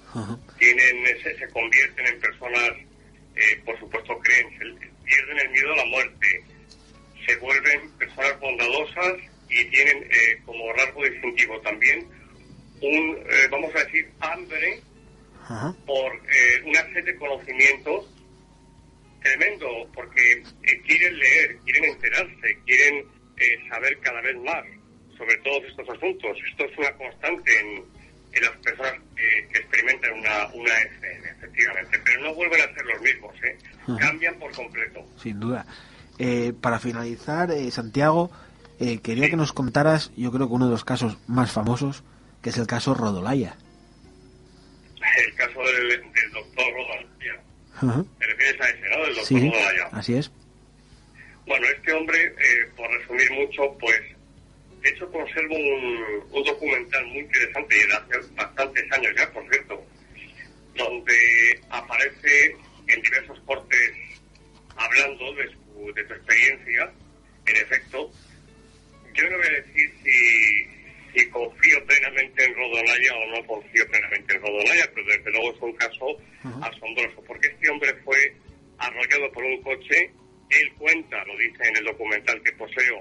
Se convierten en personas, por supuesto pierden el miedo a la muerte, se vuelven personas bondadosas y tienen como rasgo distintivo también vamos a decir, hambre por una sed de conocimientos tremendo, porque quieren leer, quieren enterarse, quieren saber cada vez más sobre todos estos asuntos. Esto es una constante en las personas que experimentan una FM, efectivamente, pero no vuelven a ser los mismos, cambian por completo. Sin duda. Para finalizar, Santiago, quería que nos contaras, yo creo que uno de los casos más famosos, que es el caso Rodolaya. El caso del doctor Rodolaya. ¿Te refieres a ese, no? Del doctor Rodolaya. Así es. Bueno, este hombre, por resumir mucho, pues, de hecho conservo un documental muy interesante, y de hace bastantes años ya, por cierto, donde aparece en diversos cortes hablando de su experiencia. En efecto, yo no voy a decir si confío plenamente en Rodolaya o no confío plenamente en Rodolaya, pero desde luego es un caso asombroso, porque este hombre fue arrollado por un coche. Él cuenta, lo dice en el documental que poseo,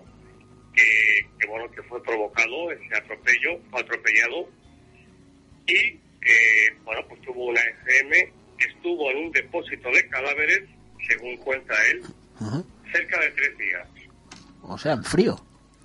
que fue provocado ese atropello, fue atropellado, y bueno, pues tuvo una ECM, estuvo en un depósito de cadáveres, según cuenta él, cerca de 3 días. O sea, en frío.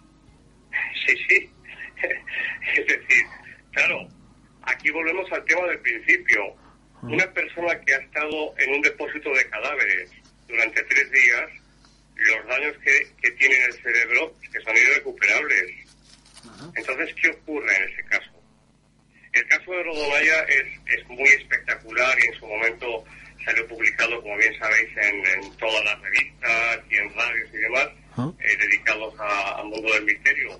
Sí. Es decir, claro, aquí volvemos al tema del principio. Una persona que ha estado en un depósito de cadáveres durante 3 días, los daños que tiene en el cerebro que son irrecuperables. Entonces, ¿qué ocurre en ese caso? El caso de Rodolaya es muy espectacular y en su momento salió publicado, como bien sabéis, en todas las revistas y en radios y demás, dedicados al mundo del misterio.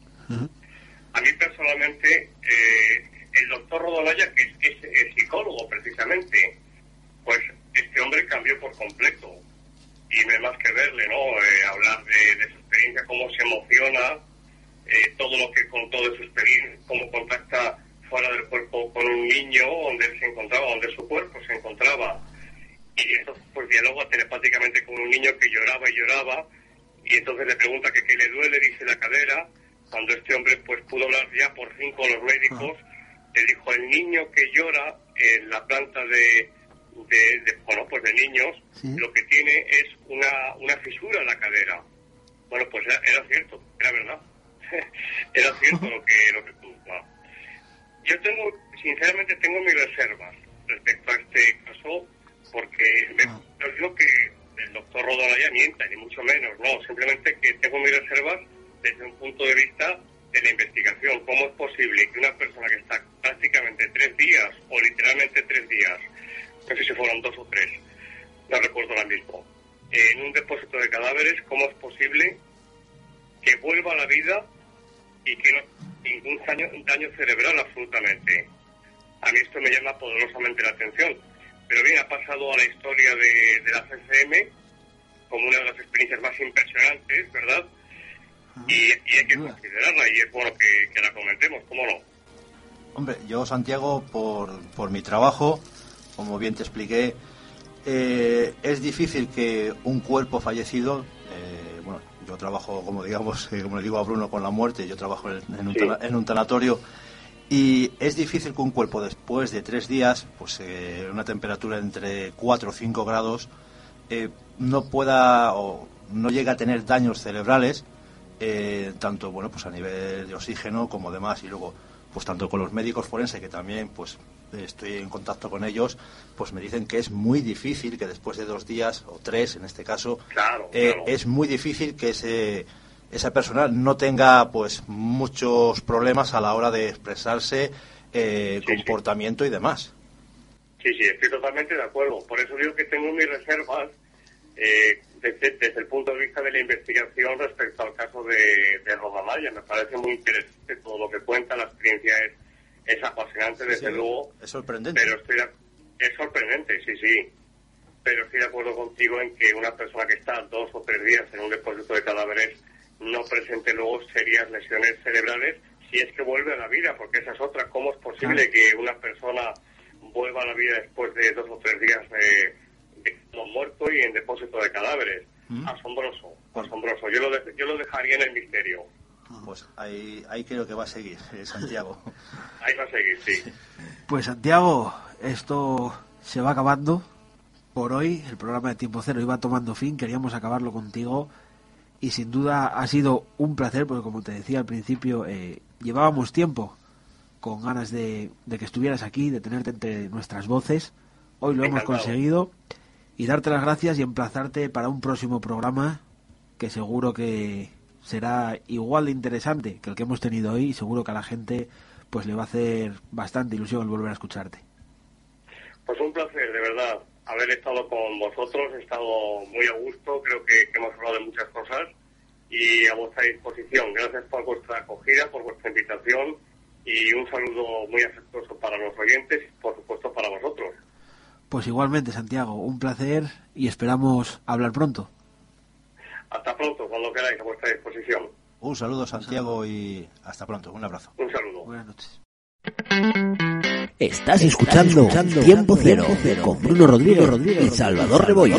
A mí personalmente, el doctor Rodolaya, que es psicólogo precisamente, pues este hombre cambió por completo. Y no hay más que verle, ¿no? Hablar de su experiencia, cómo se emociona, todo lo que contó de su experiencia, cómo contacta fuera del cuerpo con un niño donde él se encontraba, donde su cuerpo se encontraba. Y entonces pues dialoga telepáticamente con un niño que lloraba y lloraba, y entonces le pregunta que qué le duele, dice la cadera. Cuando este hombre pues pudo hablar ya por fin con los médicos, le dijo: el niño que llora en la planta de niños, lo que tiene es una fisura en la cadera. Bueno, pues era cierto, era verdad. Era cierto lo que bueno. Yo sinceramente tengo mis reservas respecto a este caso, porque no digo que el doctor Rodolaya mienta, ni mucho menos, no, simplemente que tengo mis reservas desde un punto de vista de la investigación. ¿Cómo es posible que una persona que está prácticamente 3 días, o literalmente 3 días, no sé si fueron 2 o 3, no recuerdo ahora mismo, en un depósito de cadáveres, cómo es posible que vuelva a la vida y que no ningún daño cerebral absolutamente? A mí esto me llama poderosamente la atención. Pero bien, ha pasado a la historia de la CCM como una de las experiencias más impresionantes, ¿verdad? Y hay que considerarla, y es bueno que la comentemos, ¿cómo no? Hombre, yo, Santiago, por mi trabajo, como bien te expliqué, es difícil que un cuerpo fallecido, bueno, yo trabajo, como digamos, como le digo a Bruno, con la muerte, yo trabajo en un tanatorio, y es difícil que un cuerpo después de 3 días, pues una temperatura entre 4 o 5 grados, no pueda o no llegue a tener daños cerebrales, tanto bueno pues a nivel de oxígeno como demás. Y luego pues tanto con los médicos forenses, que también pues estoy en contacto con ellos, pues me dicen que es muy difícil que después de 2 días o 3 en este caso, claro. Es muy difícil que esa persona no tenga pues muchos problemas a la hora de expresarse, comportamiento y demás. Sí, estoy totalmente de acuerdo. Por eso digo que tengo mis reservas desde el punto de vista de la investigación respecto al caso de Rodolaya. Me parece muy interesante todo lo que cuenta, la experiencia es apasionante, desde luego. Es sorprendente. Pero es sorprendente, sí. Pero estoy de acuerdo contigo en que una persona que está 2 o 3 días en un depósito de cadáveres no presente luego serias lesiones cerebrales si es que vuelve a la vida, porque esa es otra. ¿Cómo es posible que una persona vuelva a la vida después de 2 o 3 días de muerto y en depósito de cadáveres? Asombroso. Yo lo dejaría en el misterio. Pues ahí creo que va a seguir, Santiago. Ahí va a seguir, sí. Pues Santiago, esto se va acabando por hoy. El programa de Tiempo Cero iba tomando fin. Queríamos acabarlo contigo y sin duda ha sido un placer, porque como te decía al principio, llevábamos tiempo con ganas de que estuvieras aquí, de tenerte entre nuestras voces. Hoy lo hemos conseguido, y darte las gracias y emplazarte para un próximo programa que seguro que será igual de interesante que el que hemos tenido hoy, y seguro que a la gente pues le va a hacer bastante ilusión el volver a escucharte. Pues un placer, de verdad, haber estado con vosotros. He estado muy a gusto, creo que hemos hablado de muchas cosas y a vuestra disposición. Gracias por vuestra acogida, por vuestra invitación, y un saludo muy afectuoso para los oyentes y por supuesto para vosotros. Pues igualmente, Santiago, un placer y esperamos hablar pronto. Hasta pronto, cuando queráis, a vuestra disposición. Un saludo, Santiago, y hasta pronto. Un abrazo. Un saludo. Buenas noches. Estás escuchando Tiempo Cero con Bruno Rodríguez y Salvador Rebollo.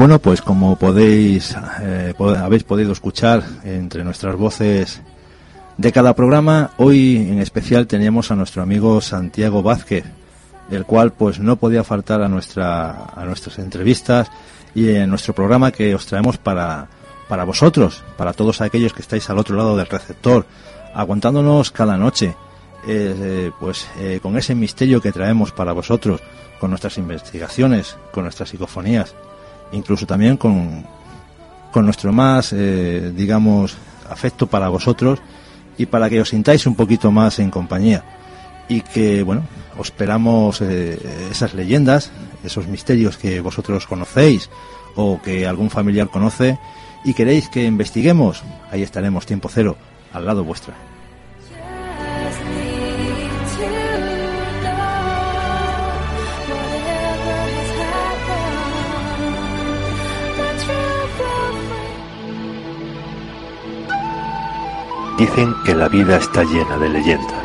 Bueno, pues como habéis podido escuchar entre nuestras voces de cada programa, hoy en especial teníamos a nuestro amigo Santiago Vázquez, el cual pues no podía faltar a nuestras entrevistas y en nuestro programa que os traemos para vosotros, para todos aquellos que estáis al otro lado del receptor, aguantándonos cada noche, con ese misterio que traemos para vosotros, con nuestras investigaciones, con nuestras psicofonías, incluso también con nuestro más, afecto para vosotros y para que os sintáis un poquito más en compañía. Y que, bueno, os esperamos esas leyendas, esos misterios que vosotros conocéis o que algún familiar conoce y queréis que investiguemos. Ahí estaremos, Tiempo Cero, al lado vuestra. Dicen que la vida está llena de leyendas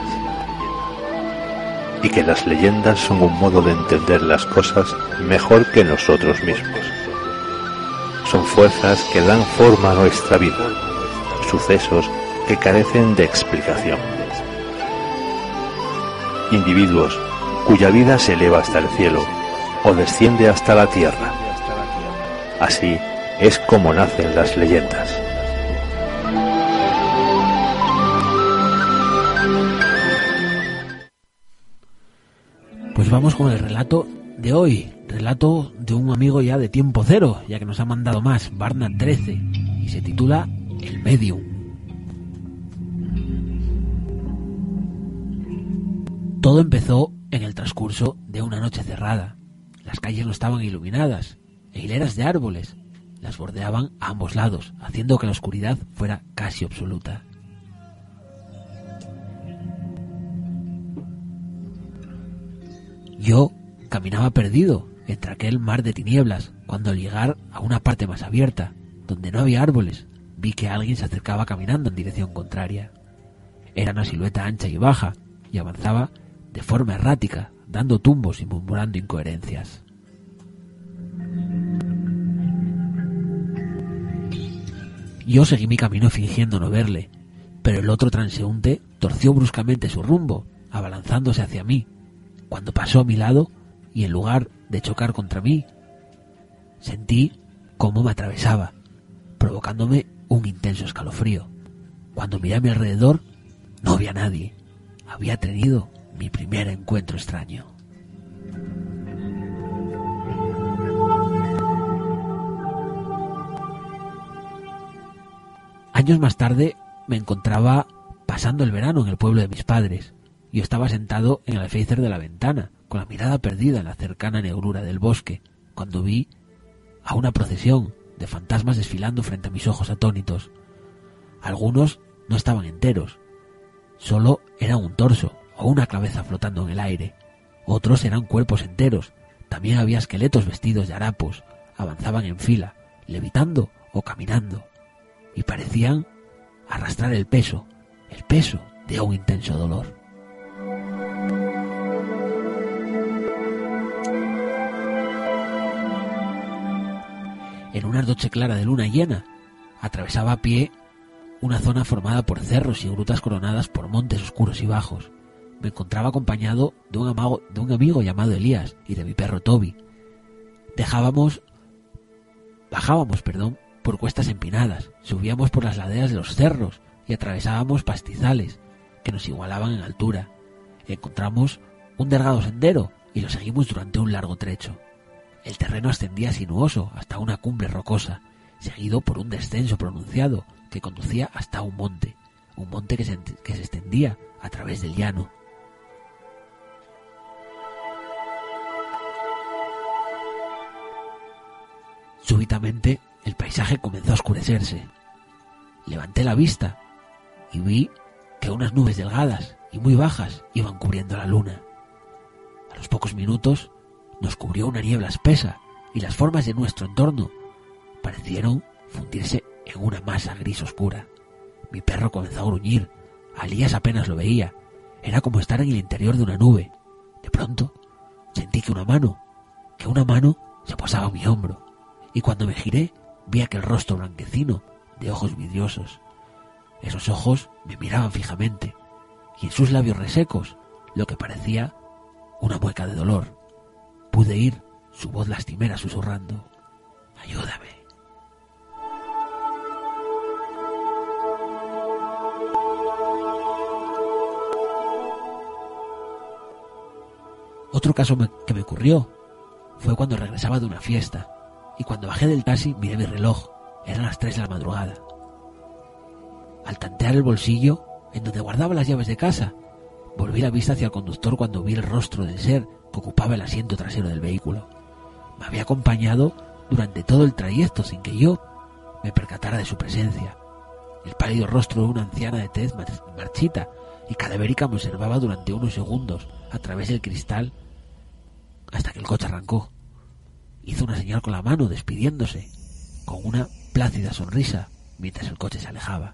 y que las leyendas son un modo de entender las cosas mejor que nosotros mismos. Son fuerzas que dan forma a nuestra vida, sucesos que carecen de explicación. Individuos cuya vida se eleva hasta el cielo o desciende hasta la tierra. Así es como nacen las leyendas. Pues vamos con el relato de hoy, relato de un amigo ya de Tiempo Cero, ya que nos ha mandado más, Barna 13, y se titula El Medium. Todo empezó en el transcurso de una noche cerrada. Las calles no estaban iluminadas, e hileras de árboles las bordeaban a ambos lados, haciendo que la oscuridad fuera casi absoluta. Yo caminaba perdido entre aquel mar de tinieblas, cuando al llegar a una parte más abierta, donde no había árboles, vi que alguien se acercaba caminando en dirección contraria. Era una silueta ancha y baja, y avanzaba de forma errática, dando tumbos y murmurando incoherencias. Yo seguí mi camino fingiendo no verle, pero el otro transeúnte torció bruscamente su rumbo, abalanzándose hacia mí. Cuando pasó a mi lado, y en lugar de chocar contra mí, sentí cómo me atravesaba, provocándome un intenso escalofrío. Cuando miré a mi alrededor, no había nadie. Había tenido mi primer encuentro extraño. Años más tarde me encontraba pasando el verano en el pueblo de mis padres. Yo estaba sentado en el alféizar de la ventana, con la mirada perdida en la cercana negrura del bosque, cuando vi a una procesión de fantasmas desfilando frente a mis ojos atónitos. Algunos no estaban enteros, solo era un torso o una cabeza flotando en el aire. Otros eran cuerpos enteros, también había esqueletos vestidos de harapos, avanzaban en fila, levitando o caminando, y parecían arrastrar el peso de un intenso dolor. En una noche clara de luna llena, atravesaba a pie una zona formada por cerros y grutas coronadas por montes oscuros y bajos. Me encontraba acompañado de un amigo llamado Elías y de mi perro Toby. Bajábamos por cuestas empinadas, subíamos por las laderas de los cerros y atravesábamos pastizales que nos igualaban en altura. Encontramos un delgado sendero y lo seguimos durante un largo trecho. El terreno ascendía sinuoso hasta una cumbre rocosa, seguido por un descenso pronunciado que conducía hasta un monte que se extendía a través del llano. Súbitamente el paisaje comenzó a oscurecerse. Levanté la vista y vi que unas nubes delgadas y muy bajas iban cubriendo la luna. A los pocos minutos nos cubrió una niebla espesa y las formas de nuestro entorno parecieron fundirse en una masa gris oscura. Mi perro comenzó a gruñir. A Elías apenas lo veía. Era como estar en el interior de una nube. De pronto sentí que una mano se posaba en mi hombro y cuando me giré vi aquel rostro blanquecino de ojos vidriosos. Esos ojos me miraban fijamente y en sus labios resecos lo que parecía una mueca de dolor. Pude oír su voz lastimera susurrando: «Ayúdame». Otro caso que me ocurrió fue cuando regresaba de una fiesta y cuando bajé del taxi miré mi reloj. Eran las 3 de la madrugada. Al tantear el bolsillo en donde guardaba las llaves de casa, volví la vista hacia el conductor cuando vi el rostro del ser que ocupaba el asiento trasero del vehículo. Me había acompañado durante todo el trayecto sin que yo me percatara de su presencia. El pálido rostro de una anciana de tez marchita y cadavérica me observaba durante unos segundos a través del cristal hasta que el coche arrancó. Hizo una señal con la mano despidiéndose con una plácida sonrisa mientras el coche se alejaba.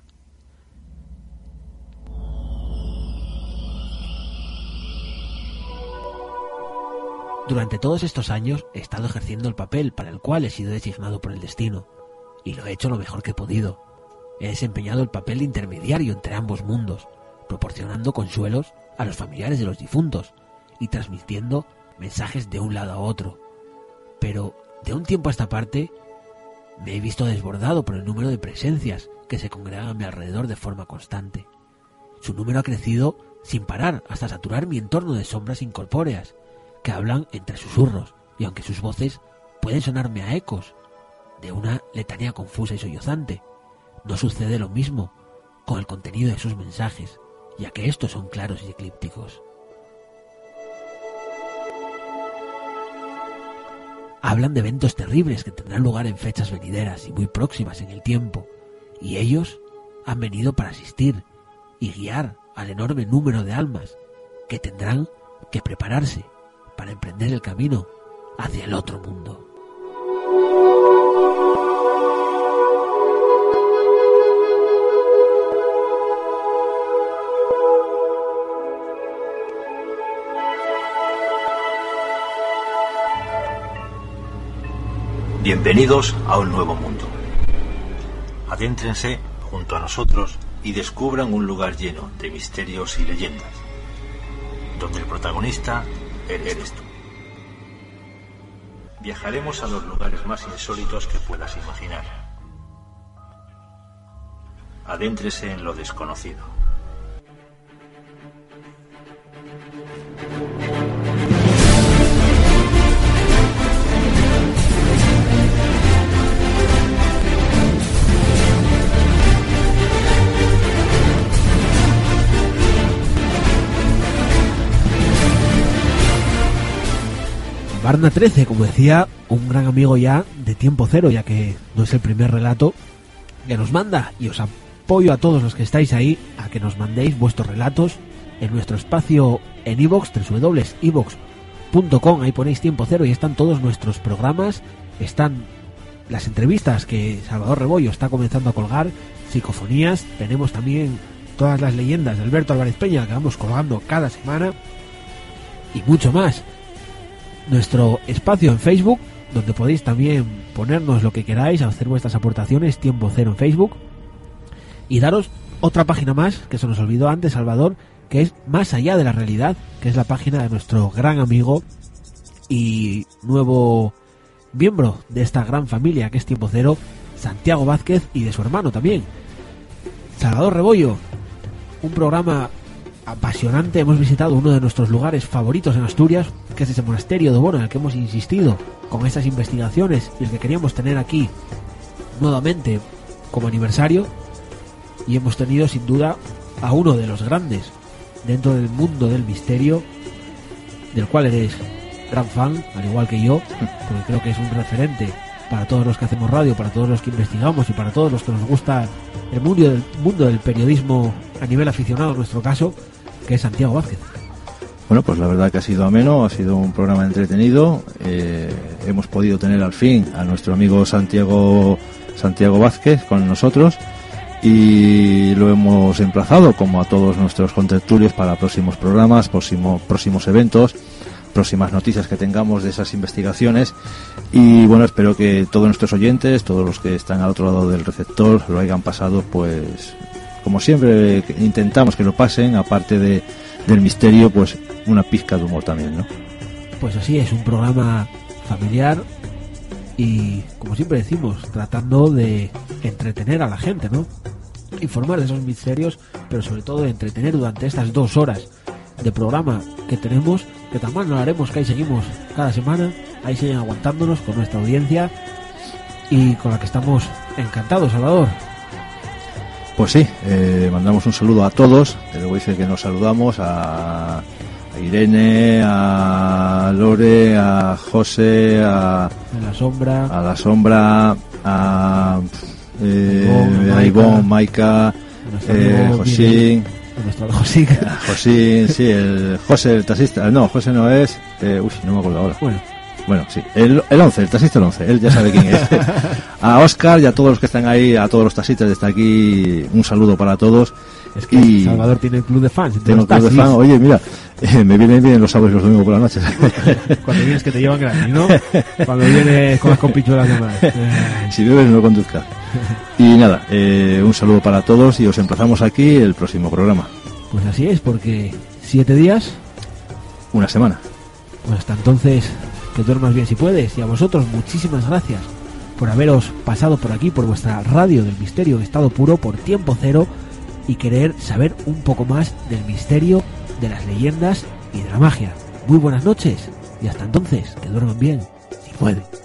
Durante todos estos años he estado ejerciendo el papel para el cual he sido designado por el destino, y lo he hecho lo mejor que he podido. He desempeñado el papel de intermediario entre ambos mundos, proporcionando consuelos a los familiares de los difuntos y transmitiendo mensajes de un lado a otro. Pero de un tiempo a esta parte me he visto desbordado por el número de presencias que se congregan a mi alrededor de forma constante. Su número ha crecido sin parar hasta saturar mi entorno de sombras incorpóreas que hablan entre susurros, y aunque sus voces pueden sonarme a ecos de una letanía confusa y sollozante, no sucede lo mismo con el contenido de sus mensajes, ya que estos son claros y eclípticos. Hablan de eventos terribles que tendrán lugar en fechas venideras y muy próximas en el tiempo, y ellos han venido para asistir y guiar al enorme número de almas que tendrán que prepararse para emprender el camino hacia el otro mundo. Bienvenidos a un nuevo mundo. Adéntrense junto a nosotros y descubran un lugar lleno de misterios y leyendas, donde el protagonista eres tú. Viajaremos a los lugares más insólitos que puedas imaginar. Adéntrese en lo desconocido. Barna 13, como decía un gran amigo ya de Tiempo Cero, ya que no es el primer relato que nos manda, y os apoyo a todos los que estáis ahí a que nos mandéis vuestros relatos en nuestro espacio en iVoox, www.ivox.com. Ahí ponéis Tiempo Cero y están todos nuestros programas, están las entrevistas que Salvador Rebollo está comenzando a colgar, psicofonías, tenemos también todas las leyendas de Alberto Álvarez Peña que vamos colgando cada semana y mucho más. Nuestro espacio en Facebook, donde podéis también ponernos lo que queráis, hacer vuestras aportaciones, Tiempo Cero en Facebook. Y daros otra página más, que se nos olvidó antes, Salvador, que es Más Allá de la Realidad, que es la página de nuestro gran amigo y nuevo miembro de esta gran familia que es Tiempo Cero, Santiago Vázquez, y de su hermano también, Salvador Rebollo. Un programa apasionante. Hemos visitado uno de nuestros lugares favoritos en Asturias, que es ese monasterio de Bono, en el que hemos insistido con estas investigaciones y el que queríamos tener aquí nuevamente como aniversario, y hemos tenido sin duda a uno de los grandes dentro del mundo del misterio, del cual eres gran fan, al igual que yo, porque creo que es un referente para todos los que hacemos radio, para todos los que investigamos y para todos los que nos gusta el mundo del periodismo a nivel aficionado, en nuestro caso, que es Santiago Vázquez. Bueno, pues la verdad que ha sido ameno, ha sido un programa entretenido. Hemos podido tener al fin a nuestro amigo Santiago Vázquez con nosotros, y lo hemos emplazado, como a todos nuestros contertulios, para próximos programas, próximos eventos, próximas noticias que tengamos de esas investigaciones. Y bueno, espero que todos nuestros oyentes, todos los que están al otro lado del receptor, lo hayan pasado, pues como siempre intentamos que lo pasen, aparte del misterio, pues una pizca de humor también, ¿no? Pues así es, un programa familiar y, como siempre decimos, tratando de entretener a la gente, ¿no? Informar de esos misterios, pero sobre todo de entretener durante estas 2 horas de programa que tenemos, que tan mal no lo haremos, que ahí seguimos cada semana, ahí siguen aguantándonos con nuestra audiencia y con la que estamos encantados, Salvador. Pues sí, mandamos un saludo a todos. Luego dice que nos saludamos a Irene, a Lore, a José, a La Sombra, a Ivonne, Maika, Josín. Josín, sí, el José, el taxista. No, José no es. No me acuerdo ahora. Bueno, sí, el 11, el taxista el 11, él ya sabe quién es. A Óscar y a todos los que están ahí, a todos los taxistas desde aquí, un saludo para todos. Es que Salvador tiene el club de fans. Tengo el club de fans. Oye, mira, me vienen bien los sábados y los domingos por la noche. Cuando vienes que te llevan gratis, ¿no? Cuando vienes con las compichuelas de más. Si bebes no conduzcas. Y nada, un saludo para todos y os emplazamos aquí el próximo programa. Pues así es, porque 7 días... Una semana. Pues hasta entonces, que duermas bien si puedes. Y a vosotros, muchísimas gracias por haberos pasado por aquí, por vuestra radio del misterio en estado puro, por Tiempo Cero, y querer saber un poco más del misterio, de las leyendas y de la magia. Muy buenas noches y hasta entonces, que duerman bien si pueden.